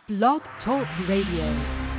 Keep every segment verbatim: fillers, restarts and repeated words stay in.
Blog Talk Radio.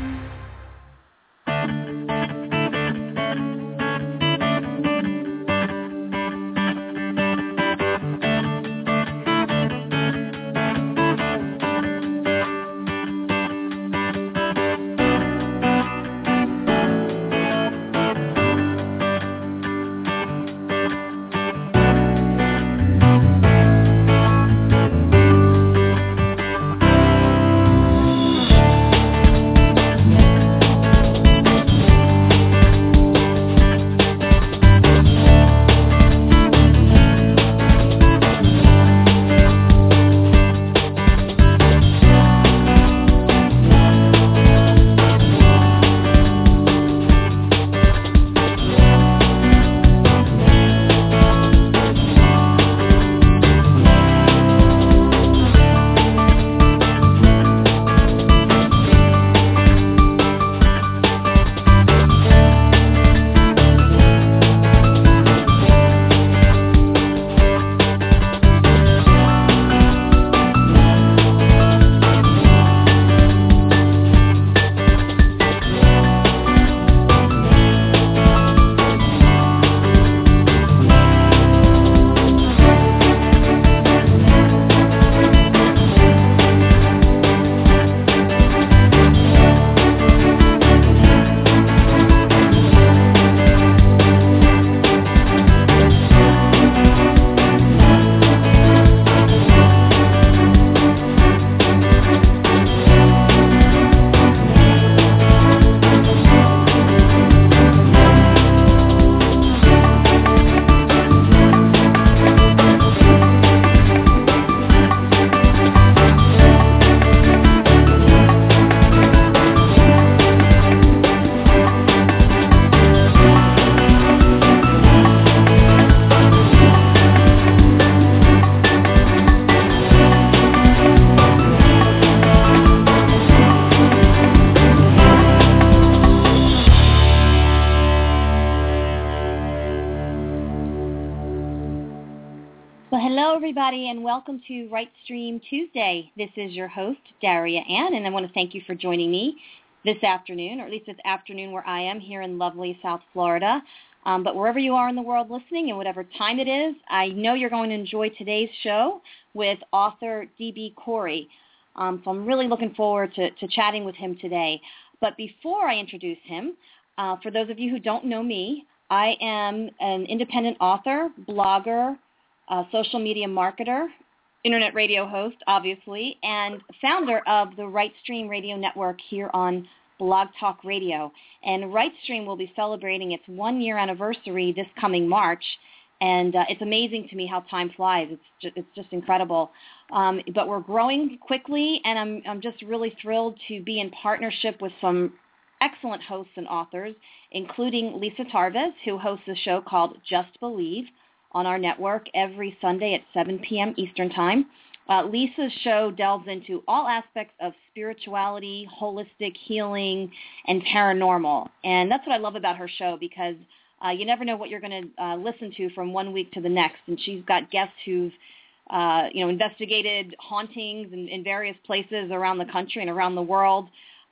Everybody, and welcome to Right Stream Tuesday. This is your host, Daria Ann, and I want to thank you for joining me this afternoon, or at least this afternoon where I am here in lovely South Florida. Um, but wherever you are in the world listening and whatever time it is, I know you're going to enjoy today's show with author D B Corey. Um, so I'm really looking forward to, to chatting with him today. But before I introduce him, uh, for those of you who don't know me, I am an independent author, blogger, Uh, social media marketer, internet radio host, obviously, and founder of the Right Stream Radio Network here on Blog Talk Radio. And Right Stream will be celebrating its one-year anniversary this coming March, and uh, it's amazing to me how time flies. It's just, it's just incredible. Um, but we're growing quickly, and I'm, I'm just really thrilled to be in partnership with some excellent hosts and authors, including Lisa Tarvez, who hosts a show called Just Believe on our network every Sunday at seven p.m. Eastern Time. Uh, Lisa's show delves into all aspects of spirituality, holistic healing, and paranormal. And that's what I love about her show, because uh, you never know what you're going to uh, listen to from one week to the next. And she's got guests who've uh, you know, investigated hauntings in, in various places around the country and around the world.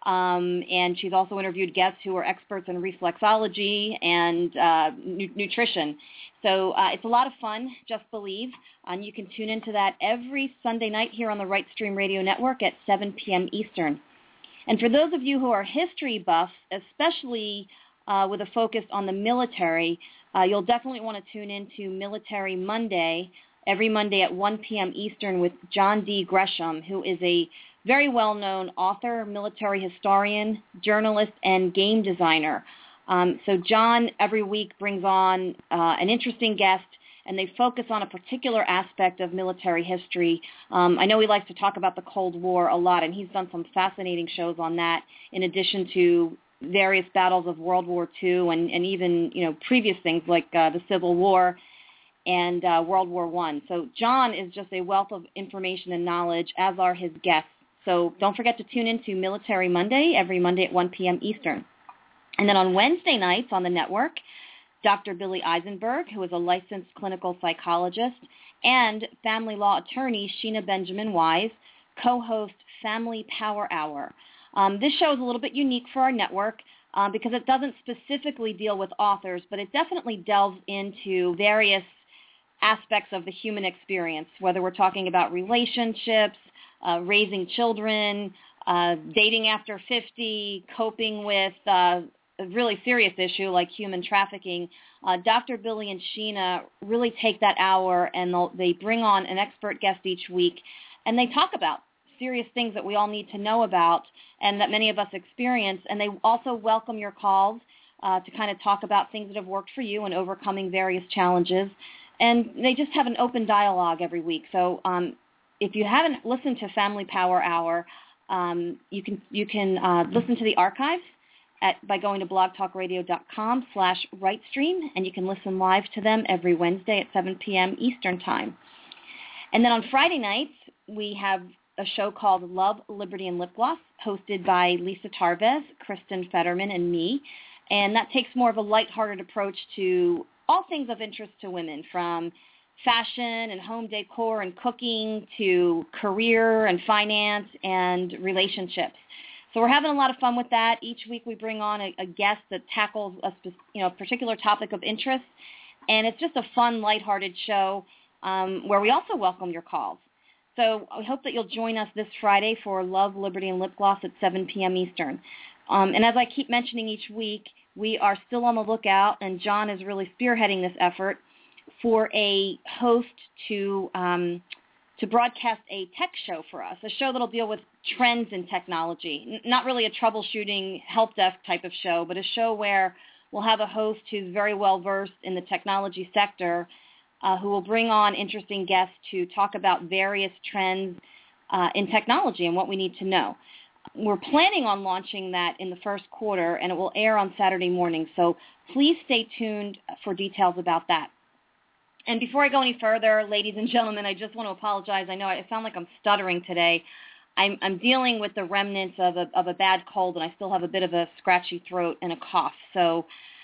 Um, and she's also interviewed guests who are experts in reflexology and uh, nu- nutrition. So uh, it's a lot of fun, Just Believe, and you can tune into that every Sunday night here on the Right Stream Radio Network at seven p.m. Eastern. And for those of you who are history buffs, especially uh, with a focus on the military, uh, you'll definitely want to tune into Military Monday, every Monday at one p.m. Eastern with John D. Gresham, who is a very well-known author, military historian, journalist, and game designer. Um, so John every week brings on uh, an interesting guest, and they focus on a particular aspect of military history. Um, I know he likes to talk about the Cold War a lot, and he's done some fascinating shows on that, in addition to various battles of World War Two and, and even, you know, previous things like uh, the Civil War and uh, World War One. So John is just a wealth of information and knowledge, as are his guests. So don't forget to tune in to Military Monday every Monday at one p.m. Eastern. And then on Wednesday nights on the network, Doctor Billy Eisenberg, who is a licensed clinical psychologist, and family law attorney Sheena Benjamin Wise co-host Family Power Hour. Um, this show is a little bit unique for our network uh, because it doesn't specifically deal with authors, but it definitely delves into various aspects of the human experience, whether we're talking about relationships, uh, raising children, uh, dating after fifty, coping with uh, a really serious issue like human trafficking. Uh, Doctor Billy and Sheena really take that hour and they bring on an expert guest each week, and they talk about serious things that we all need to know about and that many of us experience, and they also welcome your calls uh, to kind of talk about things that have worked for you and overcoming various challenges. And they just have an open dialogue every week. So um, if you haven't listened to Family Power Hour, um, you can you can uh, listen to the archives at, by going to blogtalkradio.com slash rightstream, and you can listen live to them every Wednesday at seven p.m. Eastern Time. And then on Friday nights, we have a show called Love, Liberty, and Lip Gloss, hosted by Lisa Tarvez, Kristen Fetterman, and me. And that takes more of a lighthearted approach to all things of interest to women, from fashion and home decor and cooking to career and finance and relationships. So we're having a lot of fun with that. Each week we bring on a, a guest that tackles a you know, particular topic of interest, and it's just a fun, lighthearted show um, where we also welcome your calls. So I hope that you'll join us this Friday for Love, Liberty, and Lip Gloss at seven p.m. Eastern. Um, and as I keep mentioning each week, we are still on the lookout, and John is really spearheading this effort for a host to um, to broadcast a tech show for us, a show that will deal with trends in technology. N- not really a troubleshooting help desk type of show, but a show where we'll have a host who's very well versed in the technology sector, uh, who will bring on interesting guests to talk about various trends uh, in technology and what we need to know. We're planning on launching that in the first quarter, and it will air on Saturday morning. So please stay tuned for details about that. And before I go any further, ladies and gentlemen, I just want to apologize. I know I sound like I'm stuttering today. I'm, I'm dealing with the remnants of a, of a bad cold, and I still have a bit of a scratchy throat and a cough. So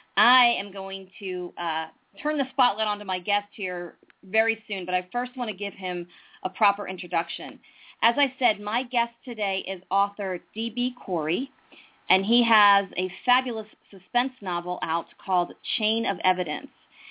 I am going to uh, turn the spotlight onto my guest here very soon, but I first want to give him a proper introduction. As I said, my guest today is author D B Corey, and he has a fabulous suspense novel out called Chain of Evidence,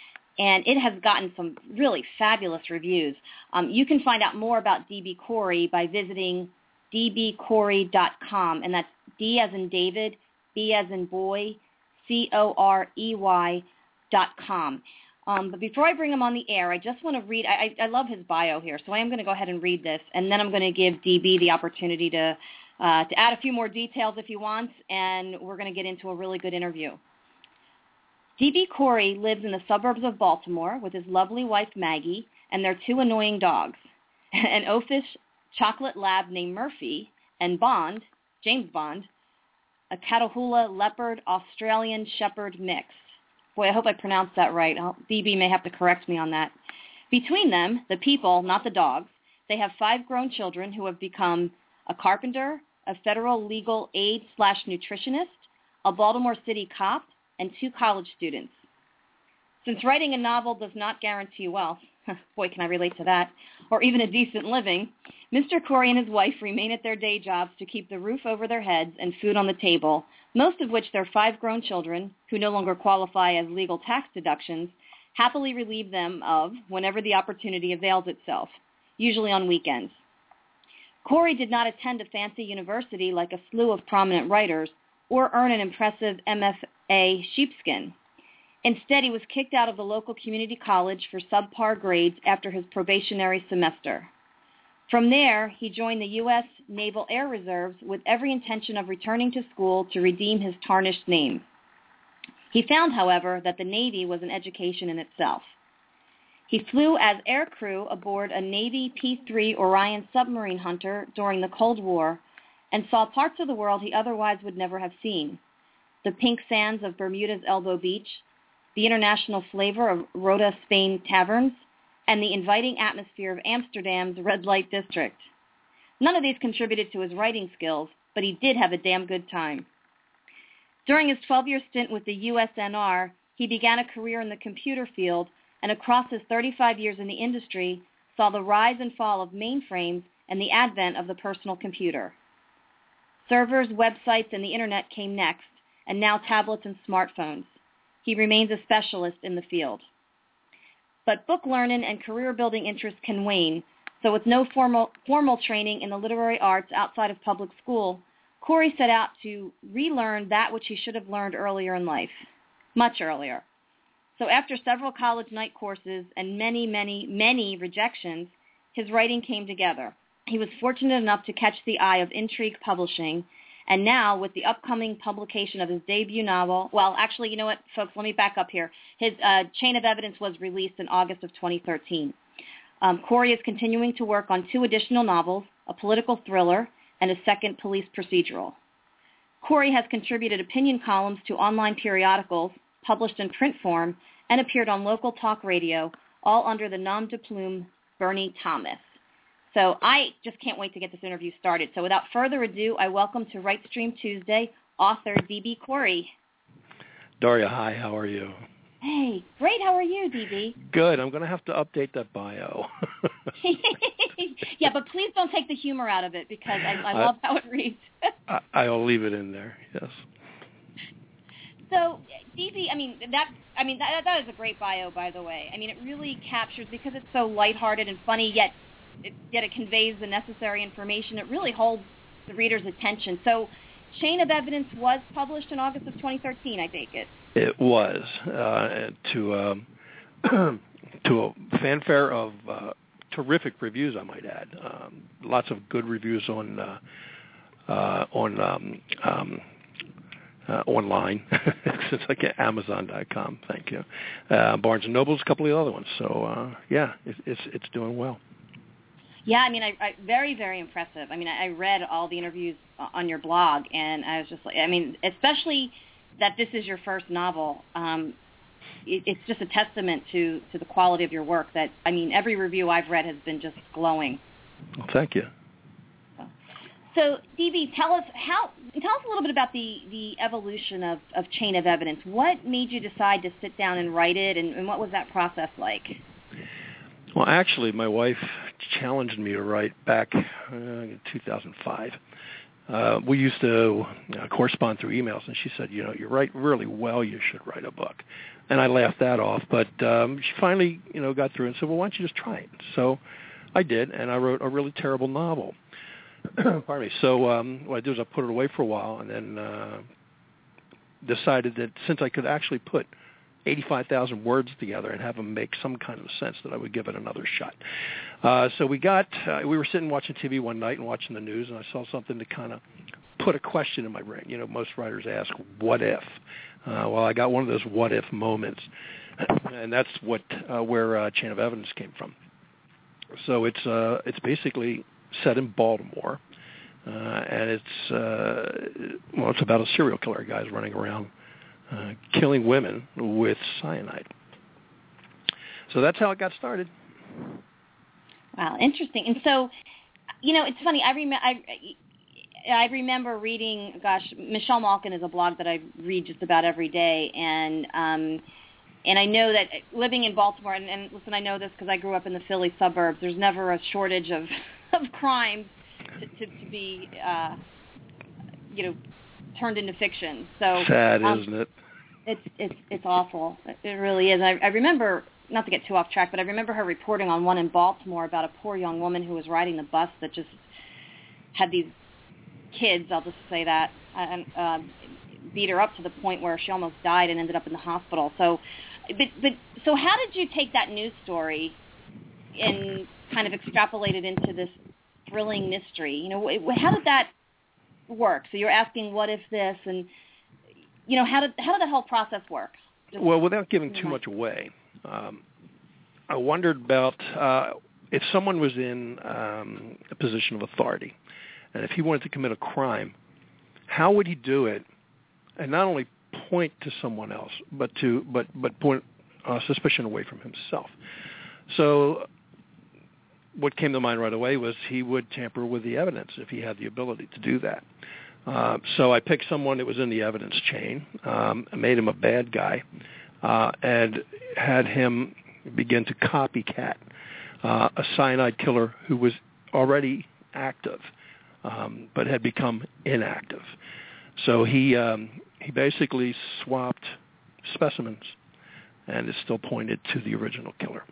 and it has gotten some really fabulous reviews. Um, you can find out more about D B Corey by visiting d b corey dot com, and that's D as in David, B as in boy, C O R E Y dot com. Um, but before I bring him on the air, I just want to read, I, I love his bio here, so I am going to go ahead and read this, and then I'm going to give D B the opportunity to, uh, to add a few more details if he wants, and we're going to get into a really good interview. D B Corey lives in the suburbs of Baltimore with his lovely wife Maggie and their two annoying dogs, an oafish chocolate lab named Murphy, and Bond, James Bond, a Catahoula leopard Australian shepherd mix. Boy, I hope I pronounced that right. I'll, D B may have to correct me on that. Between them, the people, not the dogs, they have five grown children who have become a carpenter, a federal legal aid slash nutritionist, a Baltimore City cop, and two college students. Since writing a novel does not guarantee wealth, boy, can I relate to that, or even a decent living, Mister Corey and his wife remain at their day jobs to keep the roof over their heads and food on the table, most of which their five grown children, who no longer qualify as legal tax deductions, happily relieve them of whenever the opportunity avails itself, usually on weekends. Corey did not attend a fancy university like a slew of prominent writers or earn an impressive M F A sheepskin. Instead, he was kicked out of the local community college for subpar grades after his probationary semester. From there, he joined the U S Naval Air Reserves with every intention of returning to school to redeem his tarnished name. He found, however, that the Navy was an education in itself. He flew as aircrew aboard a Navy P three Orion submarine hunter during the Cold War and saw parts of the world he otherwise would never have seen: the pink sands of Bermuda's Elbow Beach, the international flavor of Rota, Spain taverns, and the inviting atmosphere of Amsterdam's red light district. None of these contributed to his writing skills, but he did have a damn good time. During his twelve-year stint with the U S N R, he began a career in the computer field, and across his thirty-five years in the industry, saw the rise and fall of mainframes and the advent of the personal computer. Servers, websites, and the Internet came next, and now tablets and smartphones. He remains a specialist in the field. But book learning and career-building interests can wane, so with no formal, formal training in the literary arts outside of public school, Corey set out to relearn that which he should have learned earlier in life, much earlier. So after several college night courses and many, many, many rejections, his writing came together. He was fortunate enough to catch the eye of Intrigue Publishing, and now with the upcoming publication of his debut novel, well, actually, you know what, folks, let me back up here. His uh, Chain of Evidence was released in August of twenty thirteen. Um, Corey is continuing to work on two additional novels, a political thriller, and a second police procedural. Corey has contributed opinion columns to online periodicals, published in print form, and appeared on local talk radio, all under the nom de plume Bernie Thomas. So I just can't wait to get this interview started. So without further ado, I welcome to Right Stream Tuesday author D B. Corey. Daria, hi, how are you? Hey, great. How are you, D B? Good. I'm going to have to update that bio. Yeah, but please don't take the humor out of it because I, I love I, how it reads. I, I'll leave it in there, yes. So, D B, I mean, that I mean that, that is a great bio, by the way. I mean, it really captures, because it's so lighthearted and funny, yet it, yet it conveys the necessary information. It really holds the reader's attention. So, Chain of Evidence was published in August of twenty thirteen, I take it. It was, uh, to um, to a fanfare of uh, terrific reviews, I might add. Um, lots of good reviews on uh, uh, on um, um, uh, online. It's like Amazon dot com. Thank you. Uh, Barnes and Noble's, a couple of other ones. So uh, yeah, it, it's it's doing well. Yeah, I mean, I, I very, very impressive. I mean, I, I read all the interviews on your blog, and I was just like, I mean, especially that this is your first novel. Um, it, it's just a testament to, to the quality of your work that, I mean, every review I've read has been just glowing. Well, thank you. So, so D B, tell us how. Tell us a little bit about the, the evolution of, of Chain of Evidence. What made you decide to sit down and write it, and, and what was that process like? Well, actually, my wife challenged me to write back uh, in two thousand five. Uh, we used to you know, correspond through emails, and she said, you know, you write really well, you should write a book. And I laughed that off, but um, she finally, you know, got through and said, well, why don't you just try it? So I did, and I wrote a really terrible novel. Pardon me. So um, what I did was I put it away for a while, and then uh, decided that since I could actually put eighty-five thousand words together and have them make some kind of sense, that I would give it another shot. Uh, so we got, uh, we were sitting watching T V one night and watching the news, and I saw something to kind of put a question in my brain. You know, most writers ask, what if? Uh, well, I got one of those what if moments, and that's what uh, where uh, Chain of Evidence came from. So it's uh, it's basically set in Baltimore, uh, and it's uh, well, it's about a serial killer. Guys running around Uh, killing women with cyanide. So that's how it got started. Wow, interesting. And so, you know, it's funny. I, rem- I, I remember reading, gosh, Michelle Malkin is a blog that I read just about every day, and um, and I know that living in Baltimore, and, and listen, I know this because I grew up in the Philly suburbs, there's never a shortage of, of crimes to, to, to be, uh, you know, turned into fiction. So sad, um, isn't it? It's it's it's awful. It really is. I, I remember, not to get too off track, but I remember her reporting on one in Baltimore about a poor young woman who was riding the bus that just had these kids, I'll just say that, and uh, beat her up to the point where she almost died and ended up in the hospital. So, but but so how did you take that news story and kind of extrapolate it into this thrilling mystery? You know, how did that work? So you're asking, what if this, and you know, how did how did the whole process work? Just well, without giving too much away, um, I wondered about uh, if someone was in um, a position of authority, and if he wanted to commit a crime, how would he do it, and not only point to someone else, but to but but point uh, suspicion away from himself. So what came to mind right away was he would tamper with the evidence if he had the ability to do that. Uh, so I picked someone that was in the evidence chain, um, made him a bad guy, uh, and had him begin to copycat uh, a cyanide killer who was already active, um, but had become inactive. So he um, he basically swapped specimens and is still pointed to the original killer.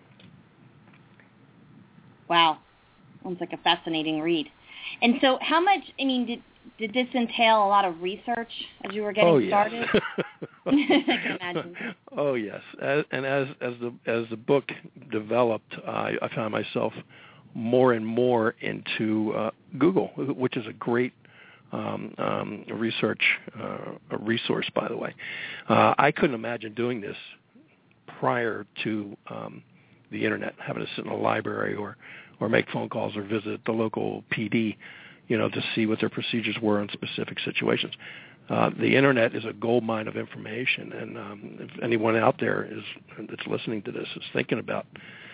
Wow. Sounds like a fascinating read. And so how much, I mean, did did this entail a lot of research as you were getting oh, yes. started? I can imagine. Oh, yes. As, and as as the as the book developed, I, I found myself more and more into uh, Google, which is a great um, um, research uh, a resource, by the way. Uh, I couldn't imagine doing this prior to um, the Internet, having to sit in a library or, or make phone calls or visit the local P D, you know, to see what their procedures were in specific situations. Uh, the Internet is a gold mine of information, and um, if anyone out there is that's listening to this is thinking about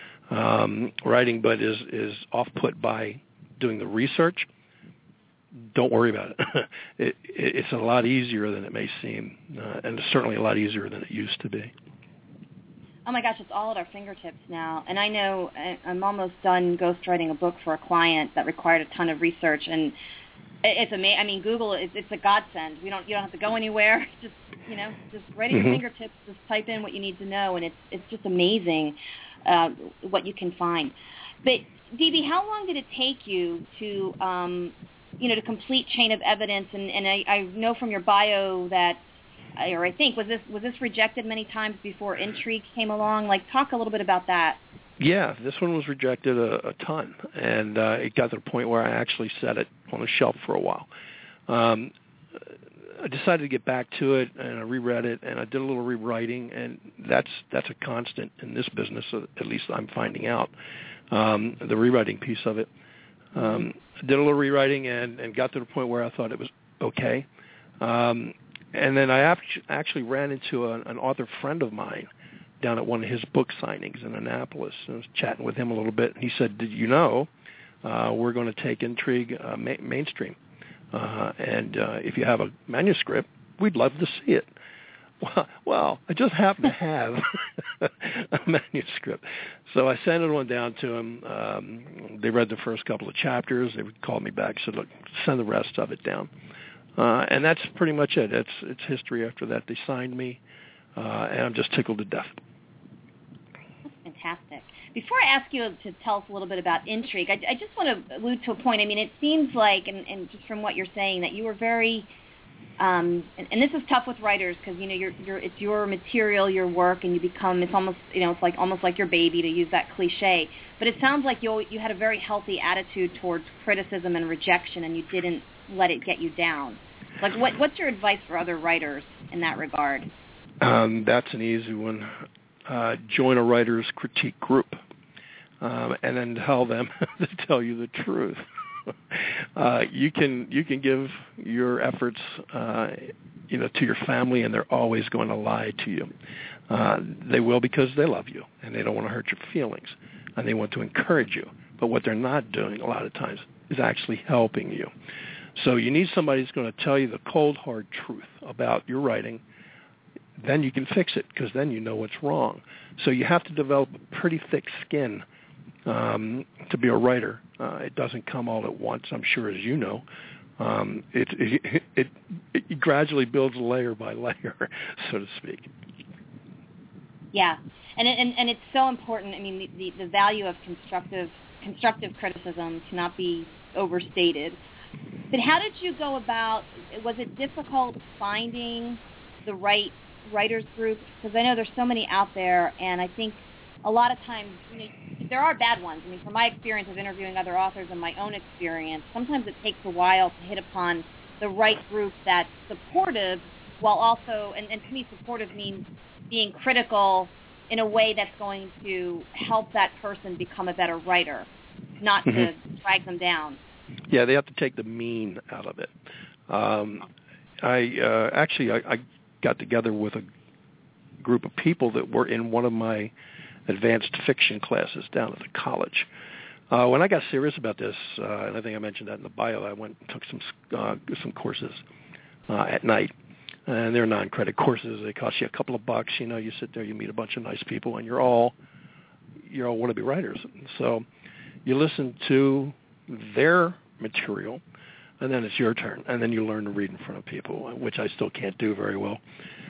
um, writing but is, is off-put by doing the research, don't worry about it. it. It's a lot easier than it may seem, uh, and it's certainly a lot easier than it used to be. Oh my gosh, it's all at our fingertips now. And I know I'm almost done ghostwriting a book for a client that required a ton of research, and it's amazing. I mean, Google is it's a godsend. We don't you don't have to go anywhere. Just you know, just right at your mm-hmm. fingertips. Just type in what you need to know, and it's it's just amazing uh, what you can find. But D B, how long did it take you to um, you know to complete Chain of Evidence? And, and I, I know from your bio that. Or I think was this was this rejected many times before Intrigue came along? Like, talk a little bit about that. Yeah, this one was rejected a, a ton, and uh, it got to the point where I actually set it on a shelf for a while. Um, I decided to get back to it, and I reread it, and I did a little rewriting, and that's that's a constant in this business. At least I'm finding out um, the rewriting piece of it. Um, I did a little rewriting, and, and got to the point where I thought it was okay. Um, And then I actually ran into a, an author friend of mine down at one of his book signings in Annapolis. I was chatting with him a little bit, and he said, did you know uh, we're going to take Intrigue uh, ma- mainstream? Uh, and uh, if you have a manuscript, we'd love to see it. Well, well I just happen to have a manuscript. So I sent it one down to him. Um, they read the first couple of chapters. They called me back and said, look, send the rest of it down. Uh, and that's pretty much it. It's it's history after that. They signed me, uh, and I'm just tickled to death. That's fantastic. Before I ask you to tell us a little bit about Intrigue, I, I just want to allude to a point. I mean, it seems like, and, and just from what you're saying, that you were very, um, and, and this is tough with writers because you know you're, you're it's your material, your work, and you become it's almost you know it's like almost like your baby, to use that cliche. But it sounds like you you had a very healthy attitude towards criticism and rejection, and you didn't let it get you down. Like, what, what's your advice for other writers in that regard? Um, that's an easy one. Uh, join a writer's critique group, um, and then tell them to tell you the truth. uh, you can you can give your efforts, uh, you know, to your family, and they're always going to lie to you. Uh, they will because they love you, and they don't want to hurt your feelings, and they want to encourage you. But what they're not doing a lot of times is actually helping you. So you need somebody who's going to tell you the cold, hard truth about your writing. Then you can fix it because then you know what's wrong. So you have to develop a pretty thick skin um, to be a writer. Uh, it doesn't come all at once, I'm sure, as you know. Um, it, it, it, it gradually builds layer by layer, so to speak. Yeah, and and and it's so important. I mean, the, the, the value of constructive constructive criticism cannot be overstated. But how did you go about, was it difficult finding the right writers group? Because I know there's so many out there, and I think a lot of times, you know, there are bad ones. I mean, from my experience of interviewing other authors and my own experience, sometimes it takes a while to hit upon the right group that's supportive while also, and, and to me supportive means being critical in a way that's going to help that person become a better writer, not mm-hmm. to drag them down. Yeah, they have to take the mean out of it. Um, I uh, actually I, I got together with a group of people that were in one of my advanced fiction classes down at the college. Uh, when I got serious about this, uh, and I think I mentioned that in the bio, I went and took some uh, some courses uh, at night, and they're non-credit courses. They cost you a couple of bucks. You know, you sit there, you meet a bunch of nice people, and you're all you're all wannabe writers. So you listen to their material, and then it's your turn, and then you learn to read in front of people, which I still can't do very well.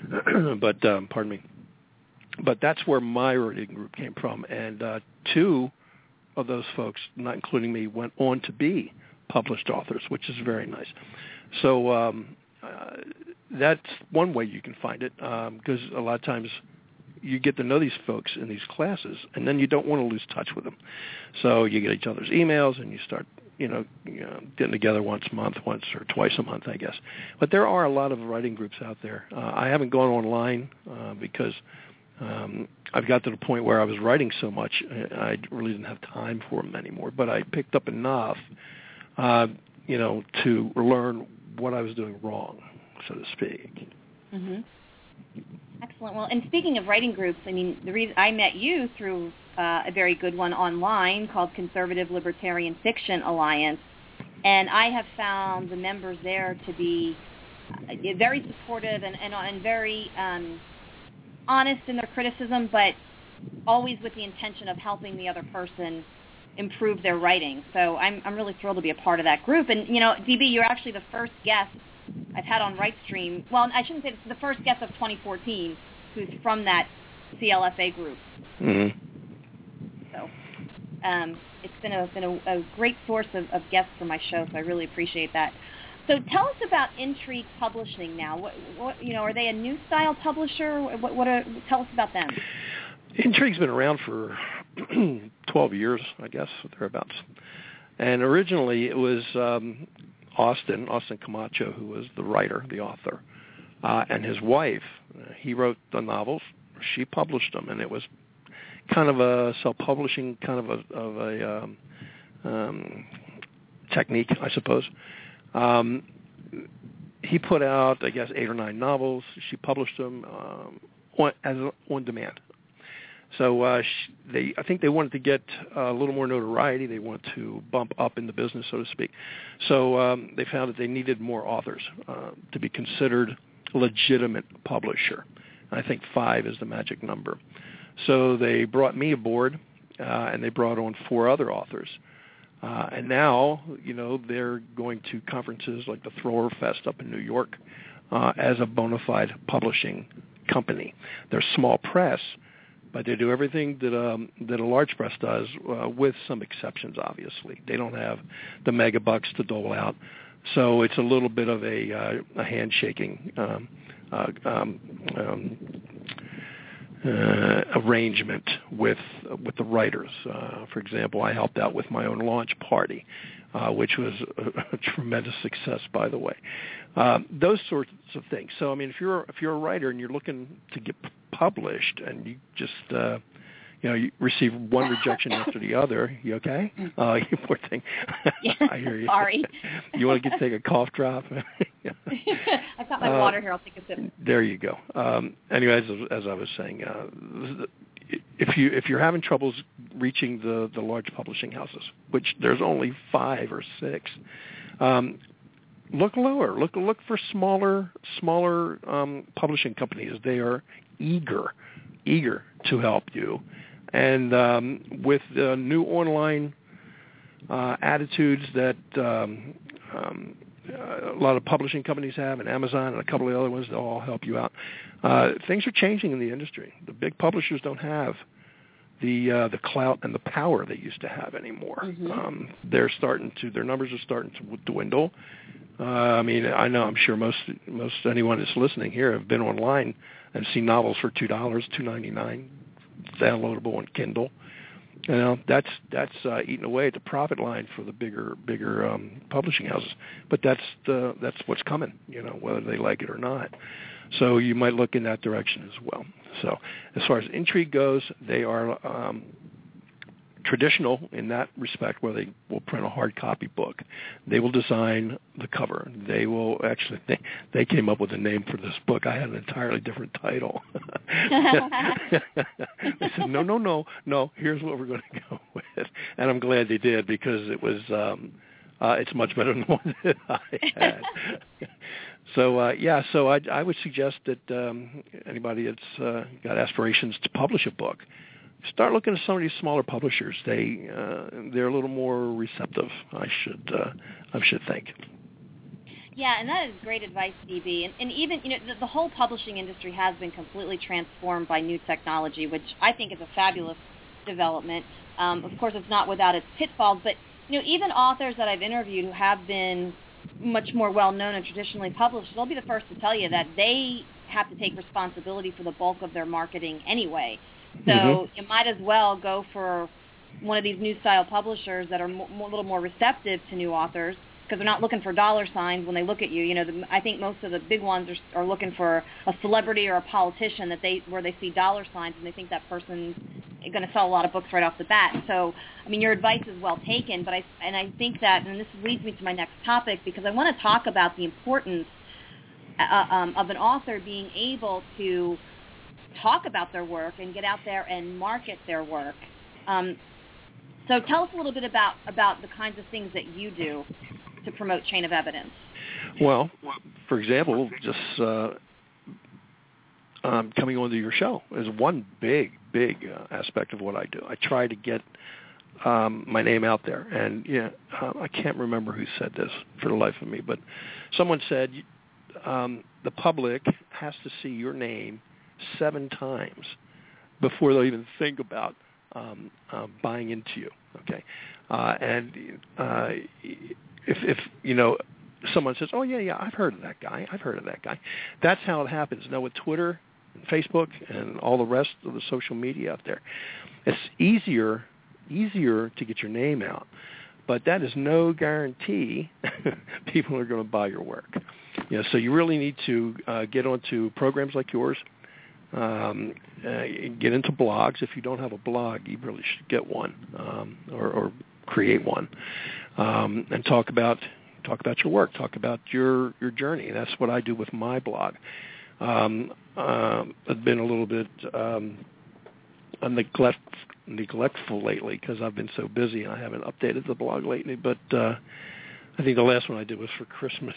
but um, pardon me. But that's where my writing group came from, and uh, two of those folks, not including me, went on to be published authors, which is very nice. So um, uh, that's one way you can find it, because um, a lot of times you get to know these folks in these classes, and then you don't want to lose touch with them. So you get each other's emails, and you start, you know, you know, getting together once a month, once or twice a month, I guess. But there are a lot of writing groups out there. Uh, I haven't gone online uh, because um, I've got to the point where I was writing so much, I really didn't have time for them anymore. But I picked up enough, uh, you know, to learn what I was doing wrong, so to speak. Mm-hmm. Excellent. Well, and speaking of writing groups, I mean, the reason I met you through uh, a very good one online called Conservative Libertarian Fiction Alliance, and I have found the members there to be uh, very supportive and, and, and very um, honest in their criticism, but always with the intention of helping the other person improve their writing. So I'm I'm really thrilled to be a part of that group. And, you know, D B, you're actually the first guest I've had on WriteStream. Well, I shouldn't say it's the first guest of twenty fourteen who's from that C L F A group. Mm-hmm. So um, it's been a been a, a great source of, of guests for my show, so I really appreciate that. So tell us about Intrigue Publishing now. What, what you know, are they a new style publisher? What, what are, tell us about them. Intrigue's been around for twelve years, I guess, thereabouts. And originally it was um, Austin, Austin Camacho, who was the writer, the author, uh, and his wife. Uh, he wrote the novels. She published them, and it was kind of a self-publishing kind of a, of a um, um, technique, I suppose. Um, he put out, I guess, eight or nine novels. She published them um, on, as on demand. So uh, she, they, I think they wanted to get uh, a little more notoriety. They wanted to bump up in the business, so to speak. So um, they found that they needed more authors uh, to be considered a legitimate publisher. I think five is the magic number. So they brought me aboard, uh, and they brought on four other authors. Uh, and now, you know, they're going to conferences like the Thrower Fest up in New York uh, as a bona fide publishing company. They're small press, but they do everything that um, that a large press does, uh, with some exceptions, obviously. They don't have the mega bucks to dole out. So it's a little bit of a, uh, a handshaking um, uh, um, um, uh, arrangement with with the writers. Uh, for example, I helped out with my own launch party, uh, which was a, a tremendous success, by the way. Uh, those sorts of things. So, I mean, if you're if you're a writer and you're looking to get published, and you just uh, you know you receive one rejection after the other, you okay? Uh, you poor thing. Yeah, I hear you. Sorry. You want to get take a cough drop? I've got my uh, water here. I'll take a sip. There you go. Um, anyways, as, as I was saying, uh, if you if you're having troubles reaching the the large publishing houses, which there's only five or six. Um, Look lower. Look look for smaller smaller um, publishing companies. They are eager, eager to help you. And um, with the new online uh, attitudes that um, um, a lot of publishing companies have, and Amazon and a couple of the other ones, they'll all help you out. Uh, things are changing in the industry. The big publishers don't have the uh, the clout and the power they used to have anymore. Mm-hmm. Um, they're starting to. Their numbers are starting to dwindle. Uh, I mean, I know I'm sure most most anyone that's listening here have been online and seen novels for two dollars, two ninety nine, downloadable on Kindle. You know, that's that's uh, eating away at the profit line for the bigger bigger um, publishing houses. But that's the that's what's coming. You know, whether they like it or not. So you might look in that direction as well. So as far as Intrigue goes, they are um, traditional in that respect, where they will print a hard copy book. They will design the cover. They will actually, they, they came up with a name for this book. I had an entirely different title. They said, no, no, no, no, here's what we're going to go with. And I'm glad they did, because it was, um, uh, it's much better than the one that I had. So, uh, yeah, so I, I would suggest that um, anybody that's uh, got aspirations to publish a book, start looking at some of these smaller publishers. They uh, they're a little more receptive. I should uh, I should think. Yeah, and that is great advice, D B. And, and even, you know, the, the whole publishing industry has been completely transformed by new technology, which I think is a fabulous development. Um, of course, it's not without its pitfalls, but, you know, even authors that I've interviewed who have been much more well-known and traditionally published, they'll be the first to tell you that they have to take responsibility for the bulk of their marketing anyway. So mm-hmm. you might as well go for one of these new style publishers that are mo- a little more receptive to new authors, because they're not looking for dollar signs when they look at you. You know, the, I think most of the big ones are, are looking for a celebrity or a politician that they where they see dollar signs and they think that person's going to sell a lot of books right off the bat. So, I mean, your advice is well taken, but I and I think that, and this leads me to my next topic, because I want to talk about the importance uh, um, of an author being able to talk about their work and get out there and market their work. Um, so tell us a little bit about, about the kinds of things that you do to promote Chain of Evidence. Well, for example, just uh, um, coming onto your show is one big, big uh, aspect of what I do. I try to get um, my name out there. And yeah, uh, I can't remember who said this for the life of me, but someone said um, the public has to see your name seven times before they'll even think about um, uh, buying into you. Okay, uh, and uh, if, if you know someone says, "Oh yeah, yeah, I've heard of that guy. I've heard of that guy," that's how it happens. Now with Twitter, and Facebook, and all the rest of the social media out there, it's easier easier to get your name out, but that is no guarantee people are going to buy your work. You know, so you really need to uh, get onto programs like yours. Um, uh, get into blogs. If you don't have a blog, you really should get one um, or, or create one, um, and talk about talk about your work, talk about your your journey. That's what I do with my blog. Um, uh, I've been a little bit um, neglect, neglectful lately because I've been so busy and I haven't updated the blog lately. But uh, I think the last one I did was for Christmas.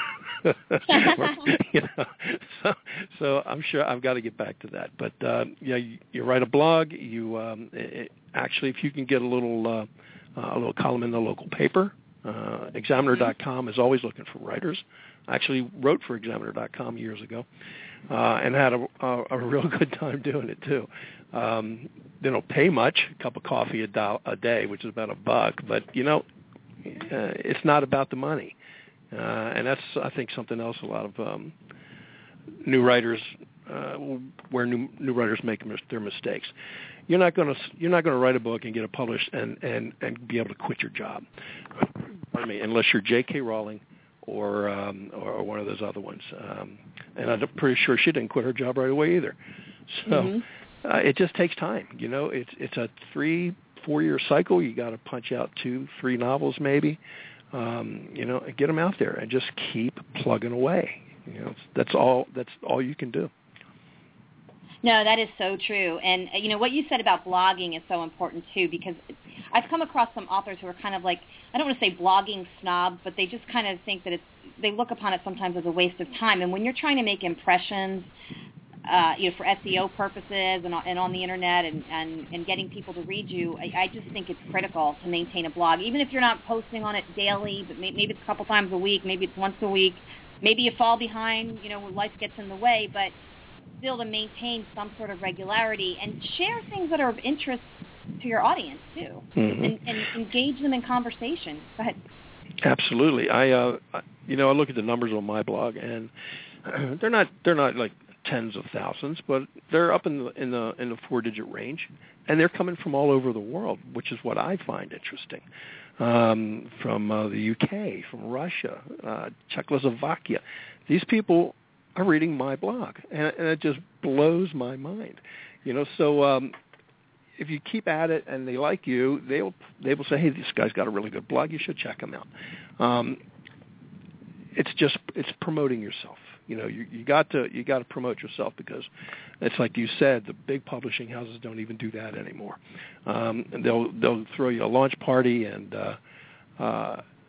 you know, so, so I'm sure I've got to get back to that. But uh, yeah, you, you write a blog. You um, it, actually, if you can get a little uh, a little column in the local paper, uh, Examiner dot com is always looking for writers. I actually wrote for Examiner dot com years ago, uh, and had a, a, a real good time doing it too. Um, they don't pay much, a cup of coffee a, do- a day, which is about a buck. But you know, uh, it's not about the money. Uh, and that's, I think, something else a lot of um, new writers, uh, where new new writers make mis- their mistakes. You're not going to you're not going to write a book and get it published and, and, and be able to quit your job. Pardon me, unless you're J K. Rowling or um, or one of those other ones. Um, and I'm pretty sure she didn't quit her job right away either. So mm-hmm. uh, it just takes time. You know, it's it's a three four year cycle. You got to punch out two three novels maybe. Um, you know, get them out there and just keep plugging away. You know, that's all. That's all you can do. No, that is so true. And you know what you said about blogging is so important too, because I've come across some authors who are kind of like, I don't want to say blogging snobs, but they just kind of think that it's. They look upon it sometimes as a waste of time. And when you're trying to make impressions, Uh, you know, for S E O purposes and, and on the internet and, and, and getting people to read you, I, I just think it's critical to maintain a blog. Even if you're not posting on it daily, but may, maybe it's a couple times a week, maybe it's once a week, maybe you fall behind, you know, when life gets in the way, but still to maintain some sort of regularity and share things that are of interest to your audience, too, mm-hmm. and, and engage them in conversation. Go ahead. Absolutely. I, uh, you know, I look at the numbers on my blog, and they're not, they're not like tens of thousands, but they're up in the in the in the four-digit range, and they're coming from all over the world, which is what I find interesting. Um, from uh, the U K, from Russia, uh, Czechoslovakia, these people are reading my blog, and, and it just blows my mind. You know, so um, if you keep at it and they like you, they'll they will say, "Hey, this guy's got a really good blog. You should check him out." Um, it's just it's promoting yourself. You know, you, you got to you got to promote yourself, because it's like you said, the big publishing houses don't even do that anymore. Um, and they'll they'll throw you a launch party and uh, uh,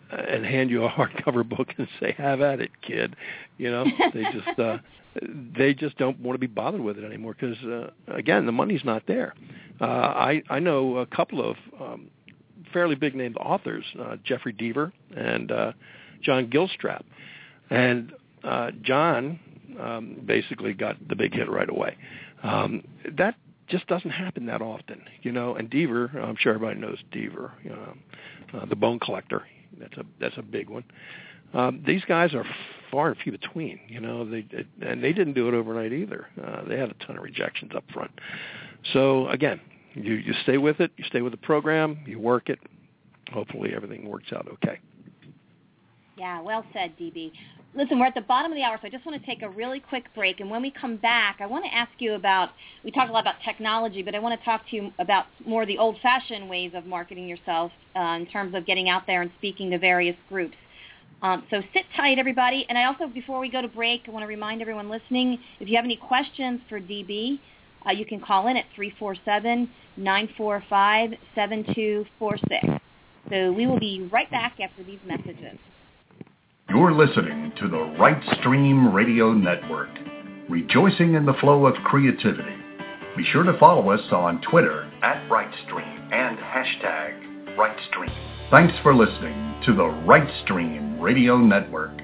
and hand you a hardcover book and say, "Have at it, kid." You know, they just uh, they just don't want to be bothered with it anymore because, uh, again, the money's not there. Uh, I I know a couple of um, fairly big name authors, uh, Jeffrey Deaver and uh, John Gilstrap, and uh, John um, basically got the big hit right away. Um, that just doesn't happen that often, you know. And Deaver, I'm sure everybody knows Deaver, you know, uh, the Bone Collector. That's a that's a big one. Um, these guys are far and few between, you know. They and they didn't do it overnight either. Uh, they had a ton of rejections up front. So again, you you stay with it, you stay with the program, you work it. Hopefully, everything works out okay. Yeah, well said, D B. Listen, we're at the bottom of the hour, so I just want to take a really quick break. And when we come back, I want to ask you about, we talked a lot about technology, but I want to talk to you about more of the old-fashioned ways of marketing yourself uh, in terms of getting out there and speaking to various groups. Um, so sit tight, everybody. And I also, before we go to break, I want to remind everyone listening, if you have any questions for D B, uh, you can call in at three four seven, nine four five, seven two four six. So we will be right back after these messages. You're listening to the Right Stream Radio Network, rejoicing in the flow of creativity. Be sure to follow us on Twitter at RightStream and hashtag RightStream. Thanks for listening to the Right Stream Radio Network.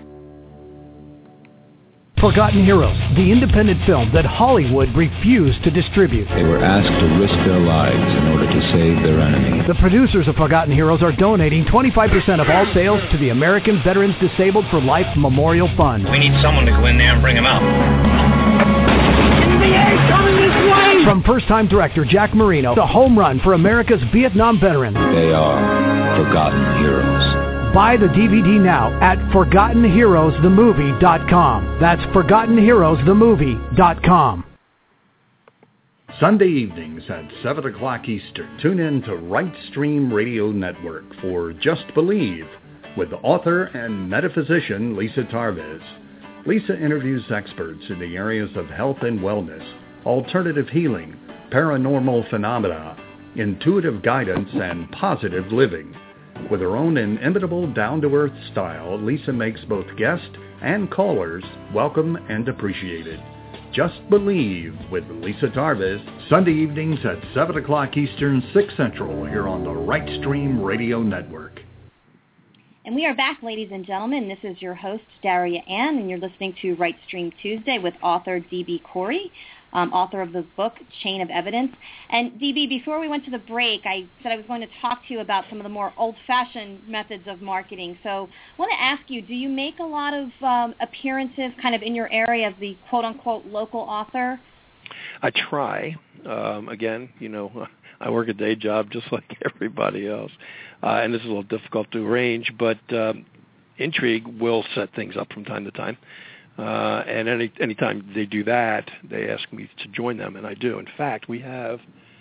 Forgotten Heroes, the independent film that Hollywood refused to distribute. They were asked to risk their lives in order to save their enemy. The producers of Forgotten Heroes are donating twenty-five percent of all sales to the American Veterans Disabled for Life Memorial Fund. We need someone to go in there and bring him out. The air coming this way! From first-time director Jack Marino, the home run for America's Vietnam veterans. They are Forgotten Heroes. Buy the D V D now at forgotten heroes the movie dot com. That's forgotten heroes the movie dot com. Sunday evenings at seven o'clock Eastern, tune in to Right Stream Radio Network for Just Believe with author and metaphysician Lisa Tarvez. Lisa interviews experts in the areas of health and wellness, alternative healing, paranormal phenomena, intuitive guidance, and positive living. With her own inimitable down-to-earth style, Lisa makes both guests and callers welcome and appreciated. Just Believe with Lisa Tarvez, Sunday evenings at seven o'clock Eastern, six Central, here on the Right Stream Radio Network. And we are back, ladies and gentlemen. This is your host, Daria Ann, and you're listening to Right Stream Tuesday with author D B Corey. Um, author of the book, Chain of Evidence. And D B, before we went to the break, I said I was going to talk to you about some of the more old-fashioned methods of marketing. So I want to ask you, do you make a lot of um, appearances kind of in your area as the quote-unquote local author? I try. Um, again, you know, I work a day job just like everybody else. Uh, and this is a little difficult to arrange, but um, Intrigue will set things up from time to time. Uh, and any anytime they do that, they ask me to join them, and I do. In fact, we have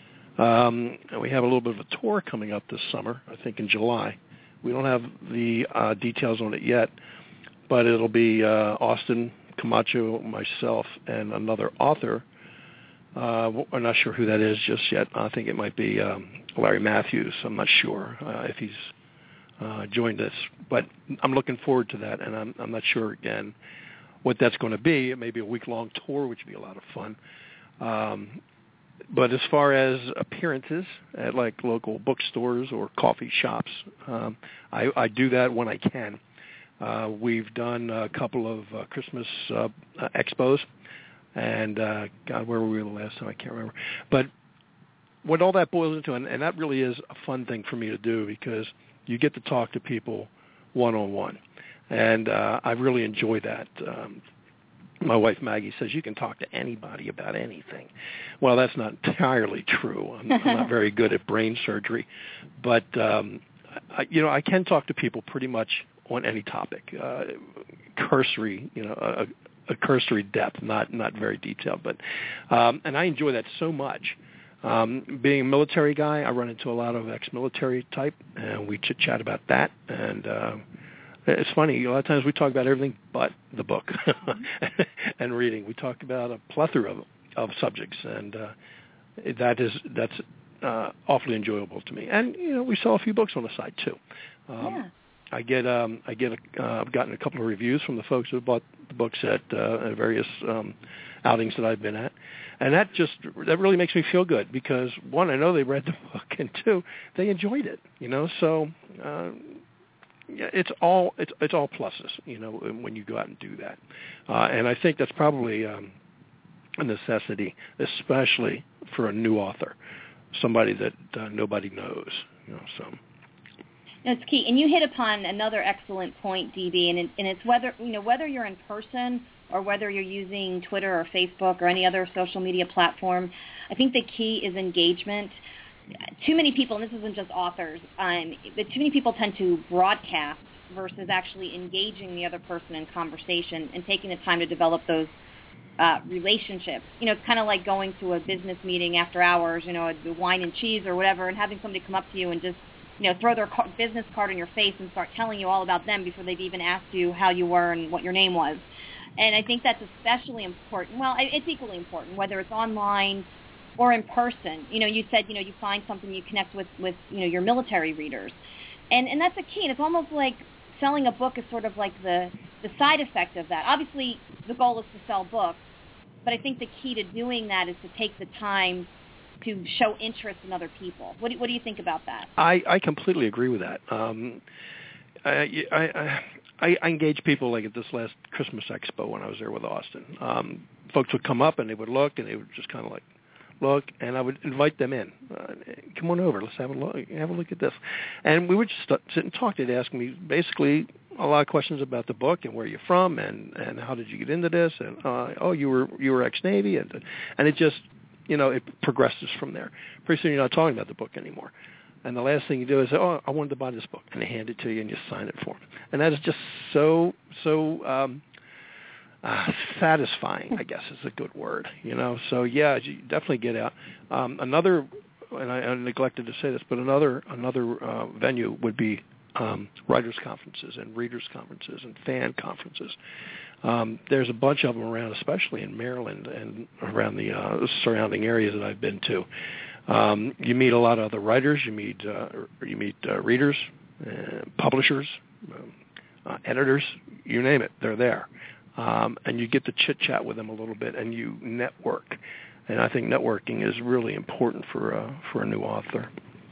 um, we have a little bit of a tour coming up this summer, I think in July. We don't have the uh, details on it yet, but it'll be uh, Austin Camacho, myself, and another author. Uh, I'm not sure who that is just yet. I think it might be um, Larry Matthews. I'm not sure uh, if he's uh, joined us, but I'm looking forward to that, and I'm, I'm not sure, again, what that's going to be. It may be a week-long tour, which would be a lot of fun. Um, but as far as appearances at like local bookstores or coffee shops, um, I, I do that when I can. Uh, we've done a couple of uh, Christmas uh, uh, expos, and uh, God, where were we the last time? I can't remember. But what all that boils into, and, and that really is a fun thing for me to do because you get to talk to people one-on-one. And uh, I really enjoy that. Um, my wife Maggie says you can talk to anybody about anything. Well, that's not entirely true. I'm, I'm not very good at brain surgery, but um, I, you know, I can talk to people pretty much on any topic. Uh, cursory, you know, a, a cursory depth, not not very detailed, but um, and I enjoy that so much. Um, being a military guy, I run into a lot of ex-military type, and we chit chat about that and. Uh, It's funny, a lot of times we talk about everything but the book and reading. We talk about a plethora of, of subjects, and uh, that is that's uh, awfully enjoyable to me. And, you know, we sell a few books on the side, too. Um, yeah. I get um, I get a, uh, I've gotten a couple of reviews from the folks who bought the books at, uh, at various um, outings that I've been at, and that just that really makes me feel good because one, I know they read the book, and two, they enjoyed it. You know, so uh, yeah, it's all it's it's all pluses. You know, when you go out and do that, uh, and I think that's probably um, a necessity, especially for a new author, somebody that uh, nobody knows. You know, so. No, it's key, and you hit upon another excellent point, D B, and, it, and it's whether you know whether you're in person or whether you're using Twitter or Facebook or any other social media platform. I think the key is engagement. Too many people, and this isn't just authors, um, but too many people tend to broadcast versus actually engaging the other person in conversation and taking the time to develop those uh, relationships. You know, it's kind of like going to a business meeting after hours, you know, a wine and cheese or whatever, and having somebody come up to you and just you know, throw their business card in your face and start telling you all about them before they've even asked you how you were and what your name was. And I think that's especially important. Well, it's equally important, whether it's online or in person. You know, you said, you know, you find something you connect with, with you know, your military readers. And and that's a key. And it's almost like selling a book is sort of like the, the side effect of that. Obviously, the goal is to sell books, but I think the key to doing that is to take the time to show interest in other people. What do, what do you think about that? I, I completely agree with that. Um, I, I, I, I engage people like at this last Christmas Expo when I was there with Austin. Um, folks would come up and they would look and they would just kind of like look, and I would invite them in. Uh, come on over, let's have a look. Have a look at this. And we would just sit and talk. They'd ask me basically a lot of questions about the book and where you're from and, and how did you get into this and uh, oh you were you were ex-Navy and and it just. You know, it progresses from there. Pretty soon you're not talking about the book anymore. And the last thing you do is say, oh, I wanted to buy this book. And they hand it to you and you sign it for them. And that is just so, so um, uh, satisfying, I guess is a good word. You know, so yeah, you definitely get out. Um, another, and I, I neglected to say this, but another another uh, venue would be um, writers' conferences and readers' conferences and fan conferences. Um, there's a bunch of them around, especially in Maryland and around the uh, surrounding areas that I've been to. Um, you meet a lot of other writers. You meet uh, you meet uh, readers, uh, publishers, um, uh, editors. You name it, they're there, um, and you get to chit chat with them a little bit, and you network. And I think networking is really important for uh, for a new author.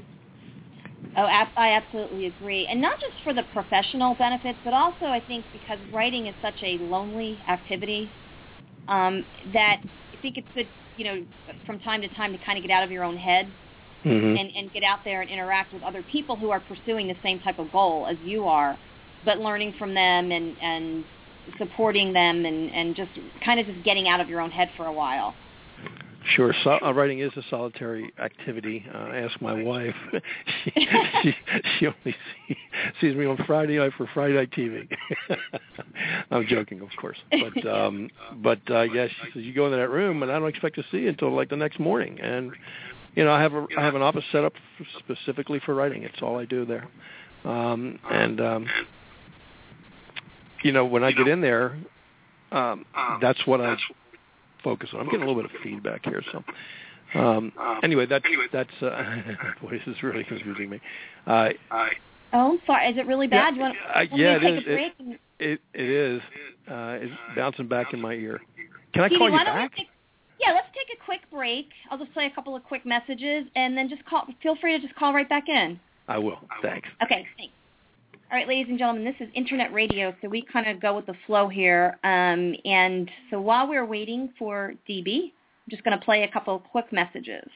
Oh, I absolutely agree. And not just for the professional benefits, but also I think because writing is such a lonely activity um, that I think it's good, you know, from time to time to kind of get out of your own head mm-hmm. and, and get out there and interact with other people who are pursuing the same type of goal as you are, but learning from them and, and supporting them and, and just kind of just getting out of your own head for a while. Sure. So, uh, writing is a solitary activity. Uh, I ask my wife. she, she, she only see, sees me on Friday night for Friday night T V. I'm joking, of course. But, um, but uh, yeah, she says, you go into that room, and I don't expect to see you until, like, the next morning. And, you know, I have a, I have an office set up specifically for writing. It's all I do there. Um, and, um, you know, when I get in there, um, that's what I focus on. I'm getting a little bit of feedback here, so um, anyway, that's that's. Uh, boy, this is really confusing me. Uh, oh, I'm sorry. Is it really bad? Yeah, you want, uh, want yeah, me to it take is. A break? It, it it is. Uh, it's bouncing back in my ear. Can I Petey, call you why don't back? We take, yeah, let's take a quick break. I'll just play a couple of quick messages, and then just call. Feel free to just call right back in. I will. Thanks. Okay, thanks. All right, ladies and gentlemen, this is Internet Radio, so we kind of go with the flow here. Um, and so while we're waiting for D B, I'm just going to play a couple of quick messages.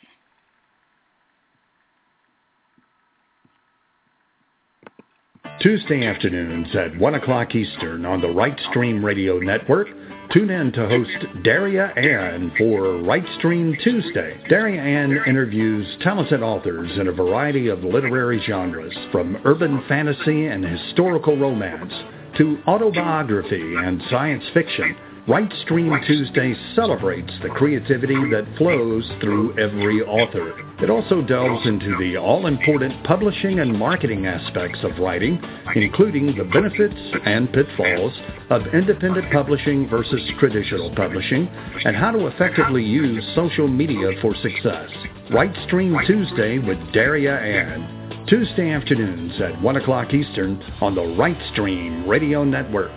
Tuesday afternoons at one o'clock Eastern on the Right Stream Radio Network. Tune in to host Daria Ann for Right Stream Tuesday. Daria Ann interviews talented authors in a variety of literary genres, from urban fantasy and historical romance to autobiography and science fiction. Right Stream Tuesday celebrates the creativity that flows through every author. It also delves into the all-important publishing and marketing aspects of writing, including the benefits and pitfalls of independent publishing versus traditional publishing, and how to effectively use social media for success. Right Stream Tuesday with Daria Ann. Tuesday afternoons at one o'clock Eastern on the Right Stream Radio Network.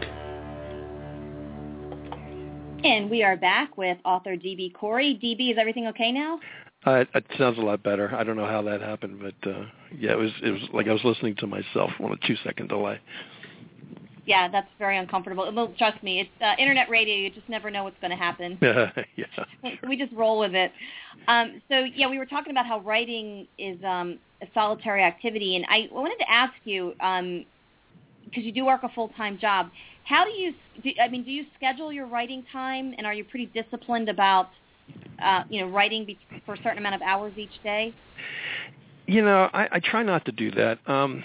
And we are back with author D B Corey. D B, is everything okay now? Uh, it sounds a lot better. I don't know how that happened, but uh, yeah, it was it was like I was listening to myself on a two-second delay. Yeah, that's very uncomfortable. Well, trust me, it's uh, internet radio. You just never know what's going to happen. yeah, sure. We just roll with it. Um, so, yeah, we were talking about how writing is um, a solitary activity, and I wanted to ask you, um, because you do work a full-time job, how do you, do, I mean, do you schedule your writing time, and are you pretty disciplined about, uh, you know, writing be- for a certain amount of hours each day? You know, I, I try not to do that. Um,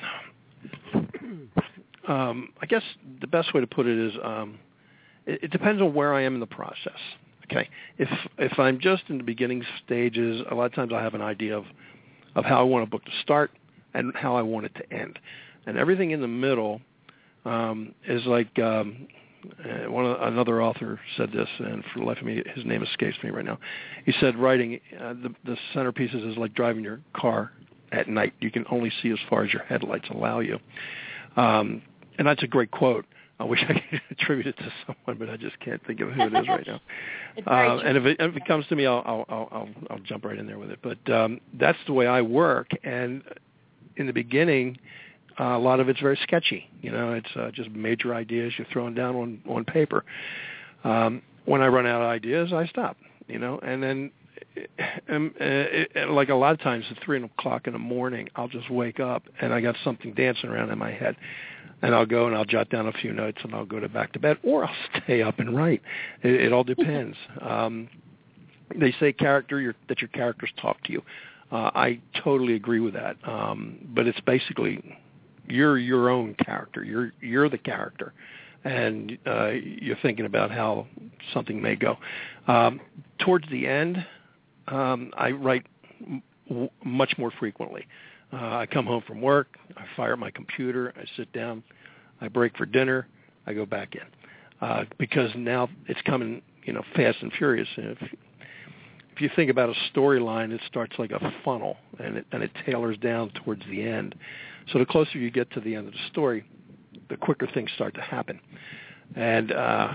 um, I guess the best way to put it is um, it, it depends on where I am in the process. Okay, if if I'm just in the beginning stages, a lot of times I have an idea of, of how I want a book to start and how I want it to end, and everything in the middle um, is like um, uh, one of, another author said this, and for the life of me, his name escapes me right now. He said, writing uh, the, the centerpieces is like driving your car at night. You can only see as far as your headlights allow you, um, and that's a great quote. I wish I could attribute it to someone, but I just can't think of who it is right now. Uh, and if it, if it comes to me, I'll, I'll, I'll, I'll jump right in there with it. But um, that's the way I work. And in the beginning, uh, a lot of it's very sketchy. You know, it's uh, just major ideas you're throwing down on, on paper. Um, when I run out of ideas, I stop. You know, and then um, uh, it, like a lot of times at three o'clock in the morning, I'll just wake up and I got something dancing around in my head. And I'll go and I'll jot down a few notes and I'll go to back to bed, or I'll stay up and write. It, it all depends. Um, they say character your, that your characters talk to you. Uh, I totally agree with that. Um, but it's basically you're your own character. You're you're the character, and uh, you're thinking about how something may go. Um, towards the end, um, I write m- much more frequently. Uh, I come home from work, I fire up my computer, I sit down, I break for dinner, I go back in. Uh, because now it's coming, you know, fast and furious. And if, if you think about a storyline, it starts like a funnel, and it, and it tailors down towards the end. So the closer you get to the end of the story, the quicker things start to happen. And, uh,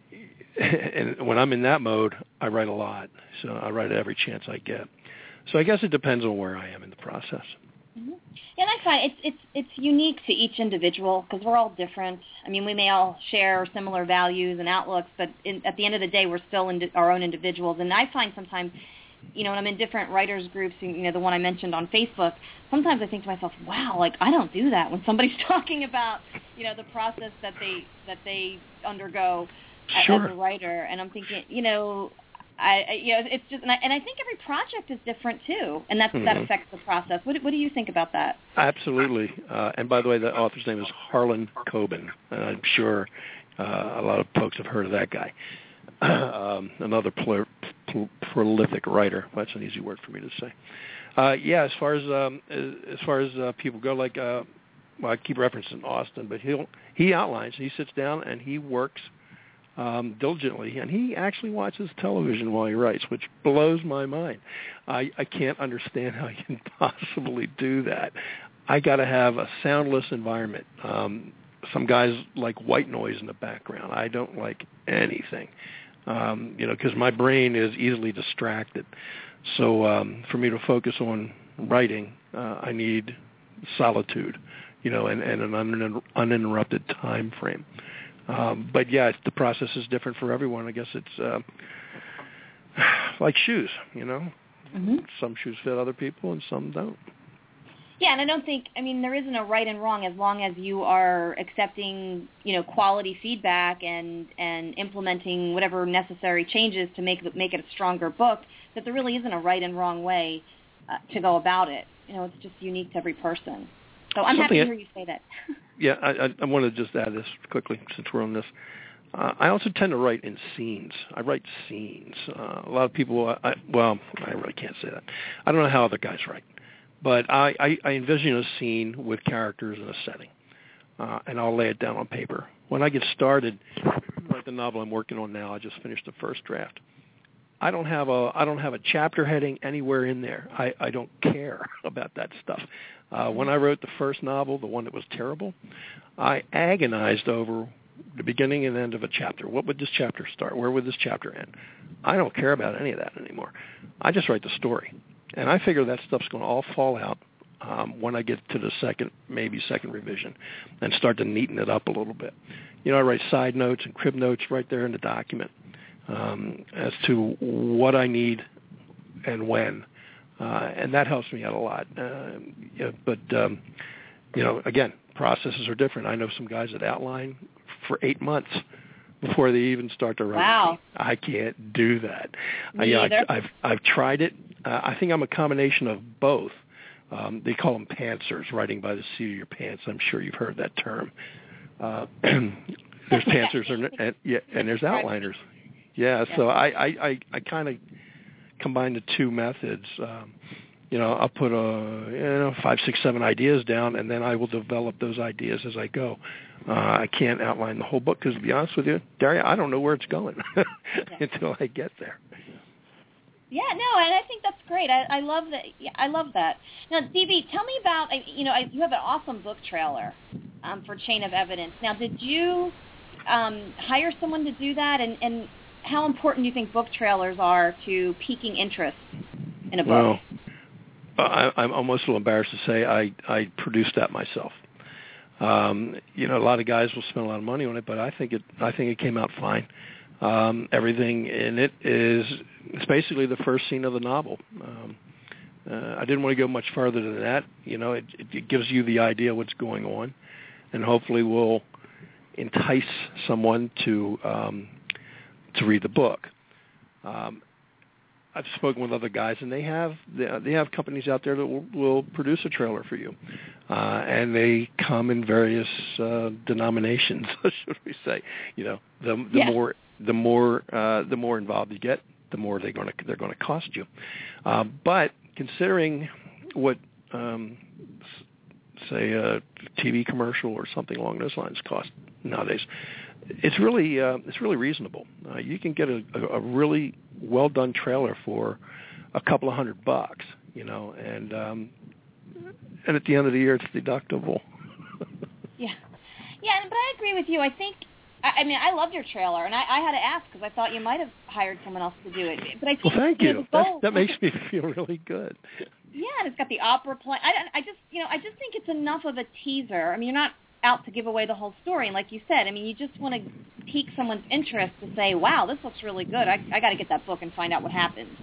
and when I'm in that mode, I write a lot. So I write every chance I get. So I guess it depends on where I am in the process. Mm-hmm. And I find it's it's it's unique to each individual because we're all different. I mean, we may all share similar values and outlooks, but in, at the end of the day, we're still in our own individuals. And I find sometimes, you know, when I'm in different writers groups, you know, the one I mentioned on Facebook, sometimes I think to myself, wow, like I don't do that when somebody's talking about, you know, the process that they that they undergo sure. as a writer, and I'm thinking, you know. I, I, you know, it's just, and I, and I think every project is different too, and that mm-hmm. that affects the process. What, what do you think about that? Absolutely. Uh, and by the way, the author's name is Harlan Coben, and I'm sure uh, a lot of folks have heard of that guy. um, another pl- pl- prolific writer. That's an easy word for me to say. Uh, yeah, as far as um, as far as uh, people go, like uh, well, I keep referencing Austin, but he'll he outlines, he sits down and he works. Um, diligently, and he actually watches television while he writes, which blows my mind. I, I can't understand how you can possibly do that. I got to have a soundless environment. Um, some guys like white noise in the background. I don't like anything, um, you know, because my brain is easily distracted. So um, for me to focus on writing, uh, I need solitude, you know, and, and an un- uninterrupted time frame. Um, but, yeah, the process is different for everyone. I guess it's uh, like shoes, you know. Mm-hmm. Some shoes fit other people and some don't. Yeah, and I don't think, I mean, there isn't a right and wrong as long as you are accepting, you know, quality feedback and, and implementing whatever necessary changes to make make it a stronger book, that there really isn't a right and wrong way uh, to go about it. You know, it's just unique to every person. So I'm Something happy to hear you say that. Yeah, I, I, I want to just add this quickly since we're on this. Uh, I also tend to write in scenes. I write scenes. Uh, a lot of people, I, well, I really can't say that. I don't know how other guys write. But I, I, I envision a scene with characters and a setting, uh, and I'll lay it down on paper. When I get started, like the novel I'm working on now, I just finished the first draft. I don't have a I don't have a chapter heading anywhere in there. I, I don't care about that stuff. Uh, when I wrote the first novel, the one that was terrible, I agonized over the beginning and end of a chapter. What would this chapter start? Where would this chapter end? I don't care about any of that anymore. I just write the story. And I figure that stuff's going to all fall out um, when I get to the second, maybe second revision, and start to neaten it up a little bit. You know, I write side notes and crib notes right there in the document um, as to what I need and when. Uh, and that helps me out a lot. Uh, yeah, but, um, you know, again, processes are different. I know some guys that outline for eight months before they even start to write. Wow. I can't do that. Me I, you know, either. I, I've I've tried it. Uh, I think I'm a combination of both. Um, they call them pantsers, writing by the seat of your pants. I'm sure you've heard that term. Uh, there's pantsers and, and yeah, and there's outliners. Yeah, so I I, I, I kind of combine the two methods. Um, you know, I'll put a you know five, six, seven ideas down, and then I will develop those ideas as I go. Uh, I can't outline the whole book because, to be honest with you, Daria, I don't know where it's going until I get there. Yeah, no, and I think that's great. I, I love that. Yeah, I love that. Now, D B, tell me about. You know, you have an awesome book trailer um, for Chain of Evidence. Now, did you um, hire someone to do that, and, and how important do you think book trailers are to piquing interest in a book? Well, I, I'm almost a little embarrassed to say I, I produced that myself. Um, you know, a lot of guys will spend a lot of money on it, but I think it I think it came out fine. Um, everything in it is it's basically the first scene of the novel. Um, uh, I didn't want to go much further than that. You know, it, it gives you the idea what's going on, and hopefully will entice someone to um, to read the book. Um, I've spoken with other guys, and they have they have companies out there that will, will produce a trailer for you, uh, and they come in various uh, denominations, should we say? You know, the the yeah. more the more uh, the more involved you get, the more they're going to they're going to cost you. Uh, but considering what um, say a T V commercial or something along those lines cost nowadays, it's really uh, it's really reasonable. Uh, you can get a, a, a really well done trailer for a couple of hundred bucks, you know, and um, and at the end of the year it's deductible. yeah, yeah, but I agree with you. I think, I, I mean, I loved your trailer, and I, I had to ask because I thought you might have hired someone else to do it. But I think well, thank you. you. Know, that, goal, that makes me feel really good. Yeah, and it's got the opera play. I, I just, you know, I just think it's enough of a teaser. I mean, you're not out to give away the whole story, and like you said, I mean, you just want to pique someone's interest to say, wow, this looks really good. I, I got to get that book and find out what happens.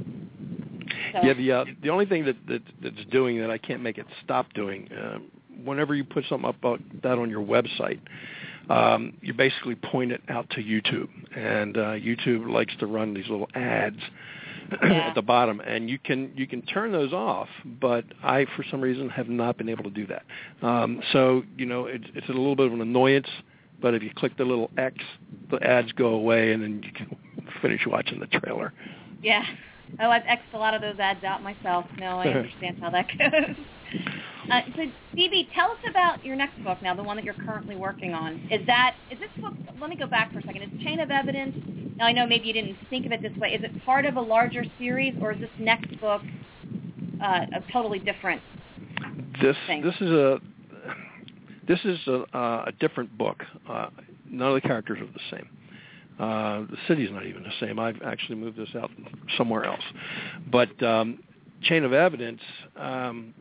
So. Yeah, the uh, the only thing that, that that's doing that I can't make it stop doing, uh, whenever you put something up about that on your website, um, you basically point it out to YouTube, and uh, YouTube likes to run these little ads yeah. at the bottom, and you can you can turn those off, but I, for some reason, have not been able to do that. Um, so, you know, it, it's a little bit of an annoyance, but if you click the little X, the ads go away, and then you can finish watching the trailer. Yeah. Oh, I've X'd a lot of those ads out myself. No, I understand how that goes. Uh, so, D B, tell us about your next book now, the one that you're currently working on. Is that, is this book, let me go back for a second, is Chain of Evidence, now I know maybe you didn't think of it this way, is it part of a larger series, or is this next book uh, a totally different this, thing? This is a, this is a, uh, a different book. Uh, none of the characters are the same. Uh, the city's not even the same. I've actually moved this out somewhere else. But um, Chain of Evidence, um,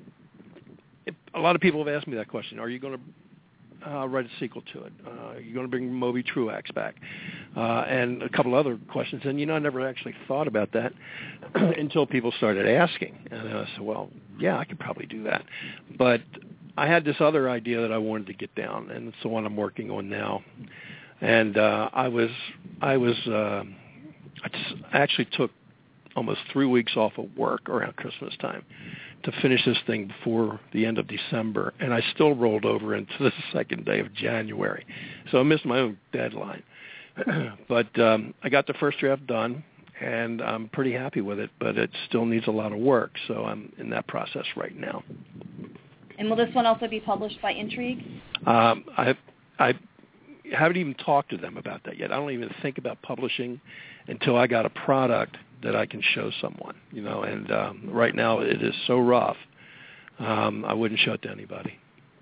it, a lot of people have asked me that question. Are you going to uh, write a sequel to it? Uh, are you going to bring Moby Truax back? Uh, and a couple other questions. And, you know, I never actually thought about that until people started asking. And I said, well, yeah, I could probably do that. But I had this other idea that I wanted to get down, and it's the one I'm working on now. And uh, I was, I was, uh, I, just, I actually took almost three weeks off of work around Christmas time to finish this thing before the end of December, and I still rolled over into the second day of January. So I missed my own deadline. But um, I got the first draft done, and I'm pretty happy with it, but it still needs a lot of work, so I'm in that process right now. And will this one also be published by Intrigue? Um, I, I haven't even talked to them about that yet. I don't even think about publishing until I got a product that I can show someone, you know, and um, right now it is so rough, um, I wouldn't show it to anybody.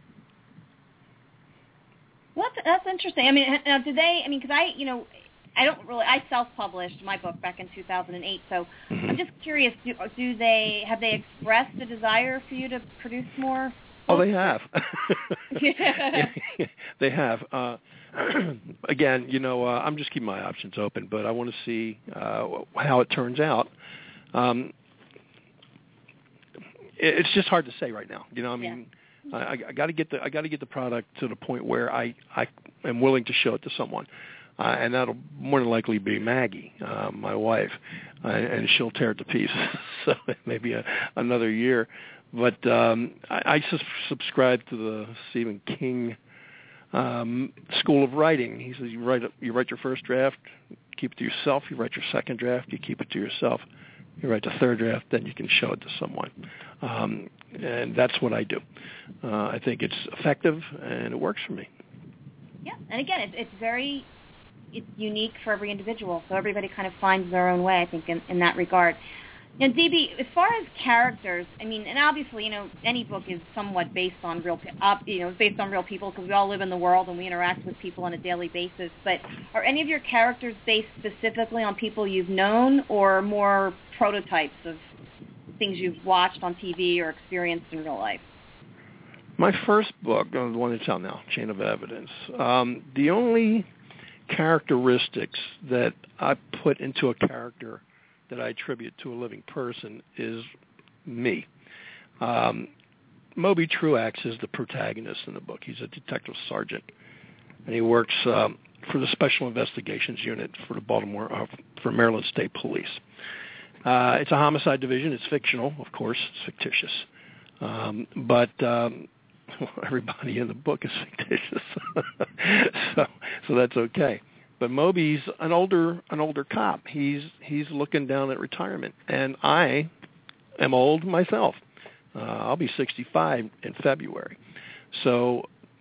Well, that's, that's interesting. I mean, now, do they, I mean, because I, you know, I don't really, I self-published my book back in two thousand eight, so mm-hmm. I'm just curious, do, do they, have they expressed a desire for you to produce more? Oh, they have. yeah. They have. Uh, again, you know, uh, I'm just keeping my options open, but I want to see uh, how it turns out. Um, it, it's just hard to say right now. You know, I mean, yeah. I, I got to get the I got to get the product to the point where I, I am willing to show it to someone, uh, and that'll more than likely be Maggie, uh, my wife, uh, and she'll tear it to pieces. So maybe a, another year. But um, I, I sus- subscribe to the Stephen King um, school of writing. He says you write you write your first draft, keep it to yourself. You write your second draft, you keep it to yourself. You write the third draft, then you can show it to someone. Um, and that's what I do. Uh, I think it's effective, and it works for me. Yeah, and again, it's, it's very it's unique for every individual, so everybody kind of finds their own way, I think, in, in that regard. Now, D B, as far as characters, I mean, and obviously, you know, any book is somewhat based on real, uh, you know, based on real people because we all live in the world and we interact with people on a daily basis. But are any of your characters based specifically on people you've known, or more prototypes of things you've watched on T V or experienced in real life? My first book, the one that's out now, Chain of Evidence. Um, the only characteristics that I put into a character that I attribute to a living person is me. Um, Moby Truax is the protagonist in the book. He's a detective sergeant, and he works um, for the Special Investigations Unit for the Baltimore, uh, for Maryland State Police. Uh, it's a homicide division. It's fictional, of course. It's fictitious, um, but um, everybody in the book is fictitious, so so that's okay. But Moby's an older an older cop. He's he's looking down at retirement, and I am old myself. Uh, I'll be sixty-five in February. So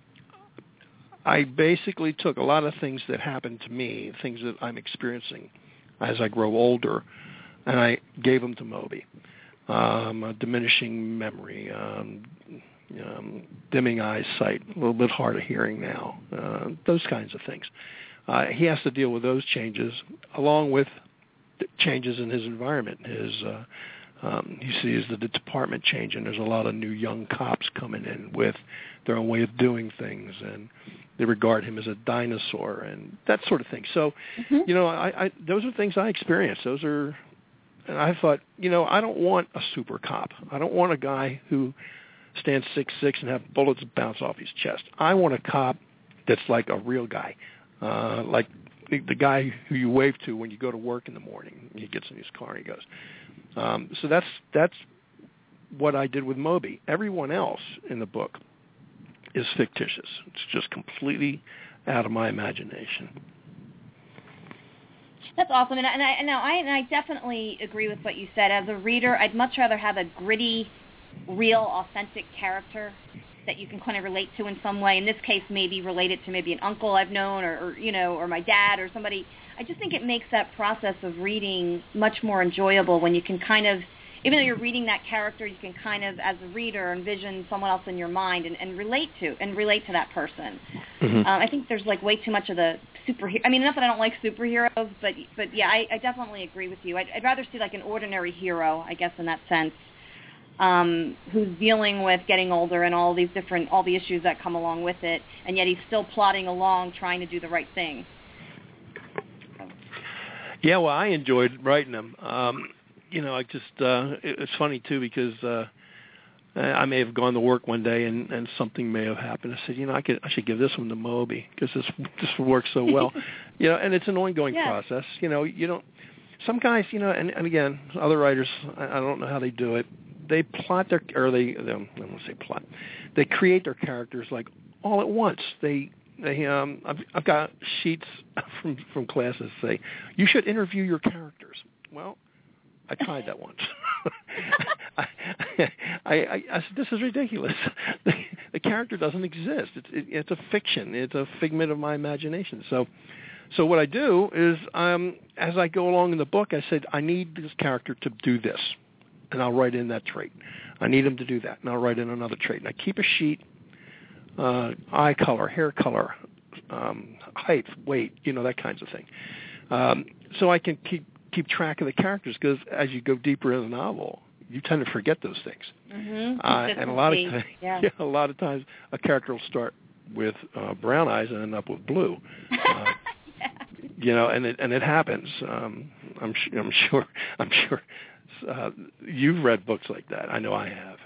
I basically took a lot of things that happened to me, things that I'm experiencing as I grow older, and I gave them to Moby. Um, a diminishing memory, um, um, dimming eyesight, a little bit hard of hearing now, uh, those kinds of things. Uh, he has to deal with those changes along with changes in his environment. His uh, um, he sees the department changing. There's a lot of new young cops coming in with their own way of doing things, and they regard him as a dinosaur and that sort of thing. So, mm-hmm. you know, I, I, those are things I experienced. Those are, and I thought, you know, I don't want a super cop. I don't want a guy who stands six six and have bullets bounce off his chest. I want a cop that's like a real guy. Uh, like the, the guy who you wave to when you go to work in the morning. He gets in his car and he goes. Um, so that's that's what I did with Moby. Everyone else in the book is fictitious. It's just completely out of my imagination. That's awesome, and I, and I, and I, and I definitely agree with what you said. As a reader, I'd much rather have a gritty, real, authentic character that you can kind of relate to in some way. In this case, maybe related to maybe an uncle I've known, or, or you know, or my dad, or somebody. I just think it makes that process of reading much more enjoyable when you can kind of, even though you're reading that character, you can kind of, as a reader, envision someone else in your mind and, and relate to and relate to that person. Mm-hmm. Um, I think there's like way too much of the superhero. I mean, not that I don't like superheroes, but but yeah, I, I definitely agree with you. I'd, I'd rather see like an ordinary hero, I guess, in that sense. Um, who's dealing with getting older and all these different, all the issues that come along with it, and yet he's still plodding along trying to do the right thing. Yeah, well, I enjoyed writing them. Um, you know, I just, uh, it, it's funny, too, because uh, I may have gone to work one day and, and something may have happened. I said, you know, I could, I should give this one to Moby because this, this works so well. You know, and it's an ongoing yeah. process. You know, you don't, some guys, you know, and, and again, other writers, I, I don't know how they do it. They plot their, or they, I don't want to say plot, they create their characters like all at once. They, they, um, I've, I've got sheets from from classes say you should interview your characters. Well, I tried that once. I, I, I, I said, this is ridiculous. The, the character doesn't exist. It's, it, it's a fiction. It's a figment of my imagination. So, so what I do is, um, as I go along in the book, I said, I need this character to do this, and I'll write in that trait. I need him to do that, and I'll write in another trait. And I keep a sheet, uh, eye color, hair color, um, height, weight, you know, that kinds of thing. Um, so I can keep keep track of the characters, because as you go deeper in the novel, you tend to forget those things. Mm-hmm. Uh, and a lot of times, yeah. yeah, a lot of times, a character will start with uh, brown eyes and end up with blue. Uh, yeah. You know, and it and it happens. Um, I'm I'm sure I'm sure uh, you've read books like that. I know I have.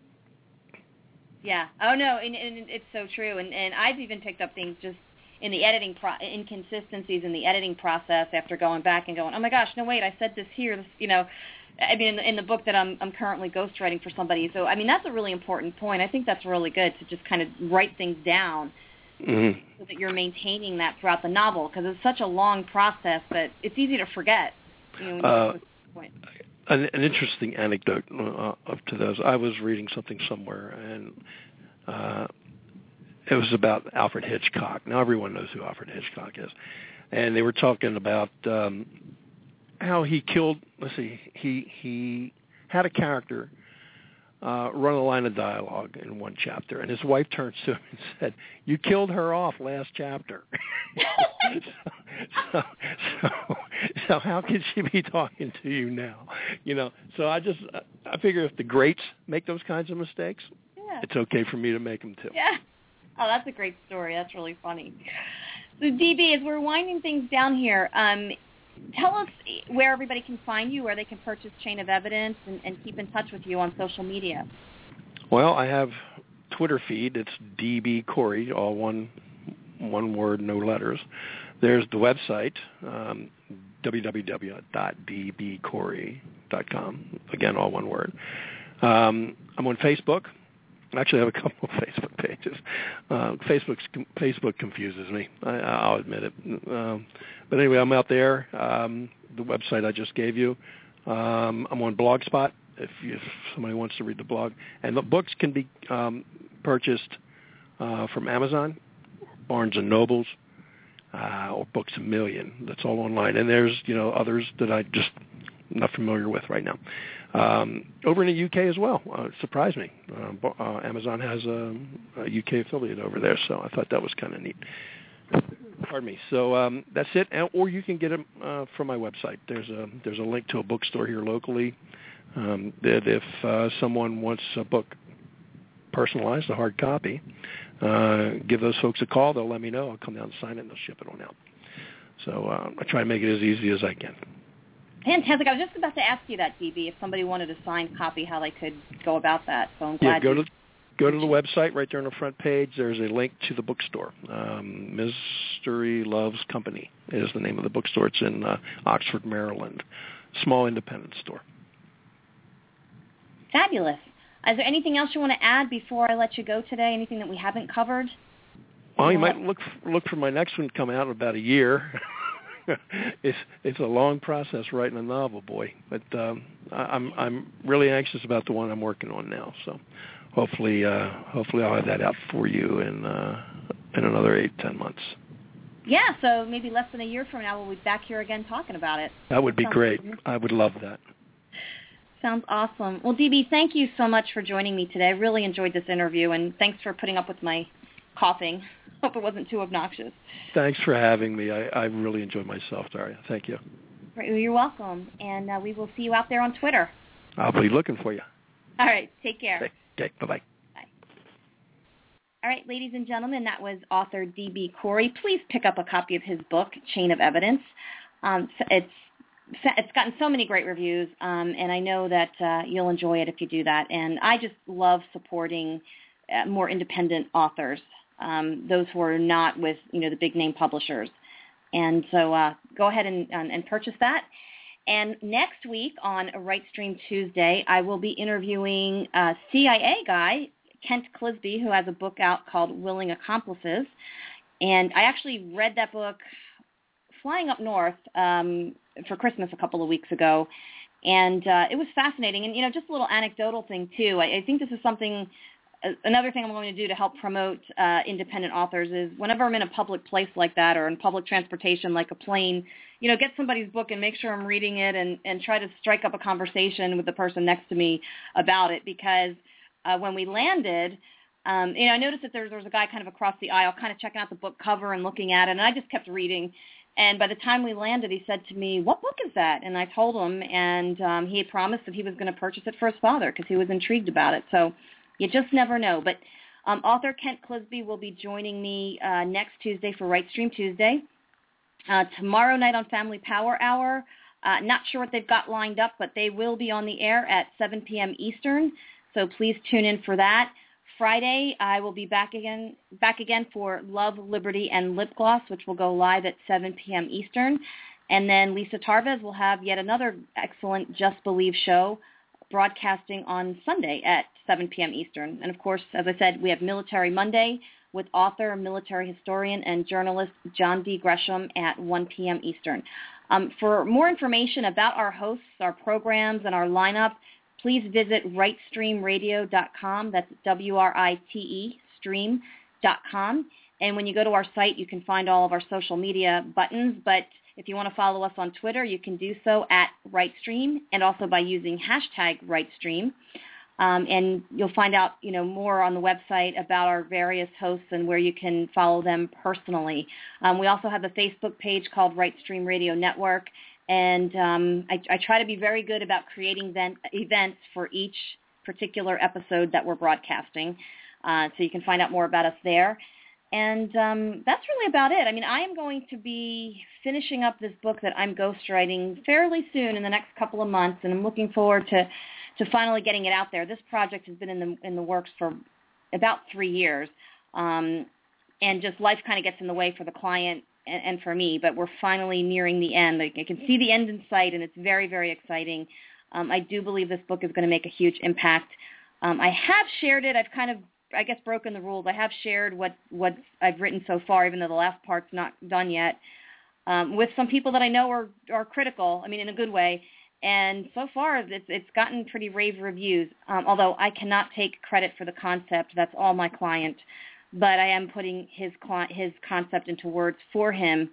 Yeah. Oh no, and, and it's so true. And and I've even picked up things just in the editing pro- inconsistencies in the editing process after going back and going, oh my gosh, no wait, I said this here, this, you know. I mean, in the, in the book that I'm I'm currently ghostwriting for somebody. So I mean, that's a really important point. I think that's really good to just kind of write things down, mm-hmm. so that you're maintaining that throughout the novel, because it's such a long process that it's easy to forget. You know, when you uh, get to this point. An, an interesting anecdote uh, up to those. I was reading something somewhere, and uh, it was about Alfred Hitchcock. Now everyone knows who Alfred Hitchcock is, and they were talking about um, how he killed. Let's see, he he had a character uh, run a line of dialogue in one chapter, and his wife turns to him and said, "You killed her off last chapter." so, so, so, so how can she be talking to you now? You know. So I just I figure if the greats make those kinds of mistakes, yeah. it's okay for me to make them too. Yeah. Oh, that's a great story. That's really funny. So, D B, as we're winding things down here, um, tell us where everybody can find you, where they can purchase Chain of Evidence, and, and keep in touch with you on social media. Well, I have Twitter feed. It's D B Corey, all one one word, no letters. There's the website, um, w w w dot d b corey dot com. Again, all one word. Um, I'm on Facebook. I actually have a couple of Facebook pages. Uh, Facebook's, Facebook confuses me. I, I'll admit it. Um, but anyway, I'm out there. Um, the website I just gave you. Um, I'm on Blogspot if, you, if somebody wants to read the blog. And the books can be um, purchased uh, from Amazon, Barnes and Nobles, uh, or Books A Million. That's all online. And there's, you know, others that I just not familiar with right now. Um, over in the U K as well. Uh, it surprised me. Uh, uh, Amazon has a, a U K affiliate over there, so I thought that was kind of neat. Pardon me. So um, that's it. Or you can get them uh, from my website. There's a there's a link to a bookstore here locally. Um, that if uh, someone wants a book personalized, a hard copy, uh, give those folks a call. They'll let me know. I'll come down and sign it, and they'll ship it on out. So uh, I try to make it as easy as I can. Fantastic. I was just about to ask you that, D B, if somebody wanted a signed copy, how they could go about that. So I'm glad. Yeah, go to go to the website. Right there on the front page, there's a link to the bookstore. Um, Mystery Loves Company is the name of the bookstore. It's in uh, Oxford, Maryland. Small independent store. Fabulous. Is there anything else you want to add before I let you go today? Anything that we haven't covered? Well, you might look look for my next one to come out in about a year. it's it's a long process writing a novel, boy. But um, I, I'm I'm really anxious about the one I'm working on now. So hopefully uh, hopefully I'll have that out for you in uh, in another eight ten months. Yeah, so maybe less than a year from now we'll be back here again talking about it. That would be Sounds great. good. I would love that. Sounds awesome. Well, D B, thank you so much for joining me today. I really enjoyed this interview, and thanks for putting up with my coughing. Hope it wasn't too obnoxious. Thanks for having me. I, I really enjoyed myself, Daria. Thank you. Right, well, you're welcome, and uh, we will see you out there on Twitter. I'll be looking for you. All right, take care. Okay, okay. Bye-bye. Bye. All right, ladies and gentlemen, that was author D B Corey. Please pick up a copy of his book, Chain of Evidence. Um, it's It's gotten so many great reviews, um, and I know that uh, you'll enjoy it if you do that. And I just love supporting uh, more independent authors, um, those who are not with, you know, the big name publishers. And so uh, go ahead and, and, and purchase that. And next week on Right Stream Tuesday, I will be interviewing a C I A guy, Kent Clisby, who has a book out called Willing Accomplices. And I actually read that book flying up north um, for Christmas a couple of weeks ago, And uh, it was fascinating. And, you know, just a little anecdotal thing, too. I, I think this is something, uh, another thing I'm going to do to help promote uh, independent authors is whenever I'm in a public place like that or in public transportation like a plane, you know, get somebody's book and make sure I'm reading it and, and try to strike up a conversation with the person next to me about it. Because uh, when we landed, um, you know, I noticed that there, there was a guy kind of across the aisle kind of checking out the book cover and looking at it, and I just kept reading. And by the time we landed, he said to me, "What book is that?" And I told him, and um, he had promised that he was going to purchase it for his father because he was intrigued about it. So you just never know. But um, author Kent Clisby will be joining me uh, next Tuesday for Right Stream Tuesday. Uh, tomorrow night on Family Power Hour, uh, not sure what they've got lined up, but they will be on the air at seven p.m. Eastern. So please tune in for that. Friday, I will be back again back again for Love, Liberty, and Lip Gloss, which will go live at seven p.m. Eastern. And then Lisa Tarvez will have yet another excellent Just Believe show broadcasting on Sunday at seven p.m. Eastern. And, of course, as I said, we have Military Monday with author, military historian, and journalist John D. Gresham at one p.m. Eastern. Um, for more information about our hosts, our programs, and our lineup, please visit right stream radio dot com. That's W R I T E, stream dot com. And when you go to our site, you can find all of our social media buttons. But if you want to follow us on Twitter, you can do so at RightStream and also by using hashtag RightStream. Um, and you'll find out, you know, more on the website about our various hosts and where you can follow them personally. Um, we also have a Facebook page called RightStream Radio Network. And um, I, I try to be very good about creating event, events for each particular episode that we're broadcasting. Uh, so you can find out more about us there. And um, that's really about it. I mean, I am going to be finishing up this book that I'm ghostwriting fairly soon in the next couple of months, and I'm looking forward to, to finally getting it out there. This project has been in the in the works for about three years, um, and just life kind of gets in the way for the client and for me, but we're finally nearing the end. I can see the end in sight, and it's very, very exciting. Um, I do believe this book is going to make a huge impact. Um, I have shared it. I've kind of, I guess, broken the rules. I have shared what, what I've written so far, even though the last part's not done yet, um, with some people that I know are, are critical, I mean, in a good way. And so far, it's, it's gotten pretty rave reviews, um, although I cannot take credit for the concept. That's all my client. But I am putting his his concept into words for him,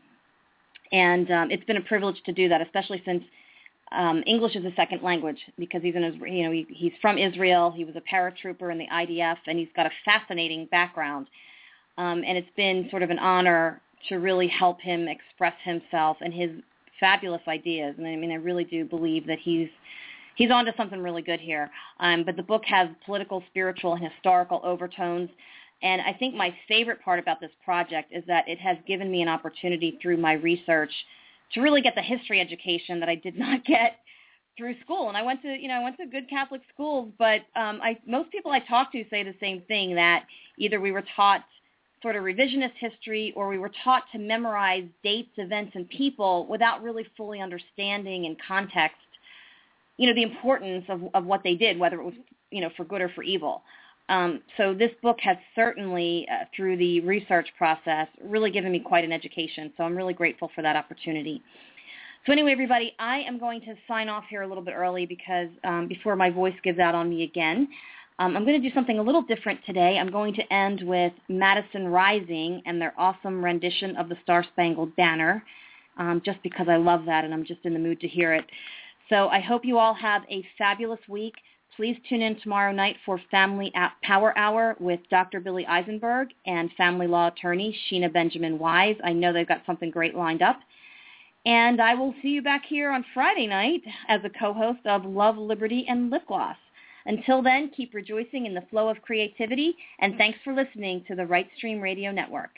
and um, it's been a privilege to do that, especially since um, English is a second language because he's in his, you know he, he's from Israel. He was a paratrooper in the I D F, and he's got a fascinating background. Um, and it's been sort of an honor to really help him express himself and his fabulous ideas. And I mean, I really do believe that he's he's onto something really good here. Um, but the book has political, spiritual, and historical overtones. And I think my favorite part about this project is that it has given me an opportunity through my research to really get the history education that I did not get through school. And I went to, you know, I went to good Catholic schools, but um, I, most people I talk to say the same thing, that either we were taught sort of revisionist history or we were taught to memorize dates, events, and people without really fully understanding in context, you know, the importance of, of what they did, whether it was, you know, for good or for evil. Um, so this book has certainly, uh, through the research process, really given me quite an education. So I'm really grateful for that opportunity. So anyway, everybody, I am going to sign off here a little bit early because um, before my voice gives out on me again, um, I'm going to do something a little different today. I'm going to end with Madison Rising and their awesome rendition of the Star-Spangled Banner, um, just because I love that and I'm just in the mood to hear it. So I hope you all have a fabulous week. Please tune in tomorrow night for Family Power Hour with Doctor Billy Eisenberg and family law attorney Sheena Benjamin Wise. I know they've got something great lined up. And I will see you back here on Friday night as a co-host of Love, Liberty, and Lip Gloss. Until then, keep rejoicing in the flow of creativity, and thanks for listening to the Right Stream Radio Network.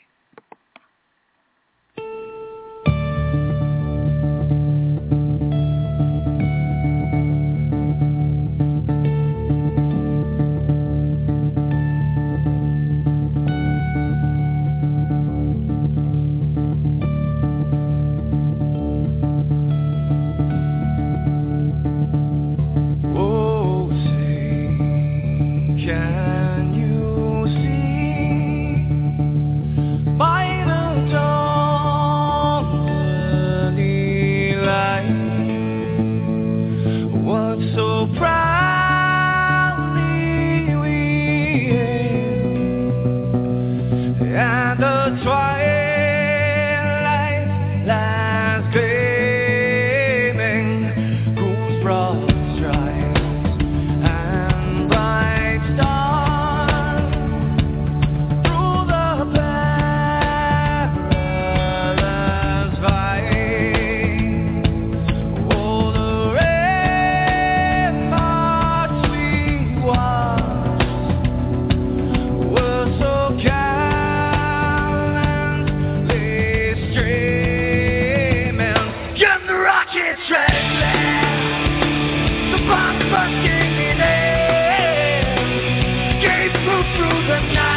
watch it trembling. The bombs bursting in air. Escape through the night.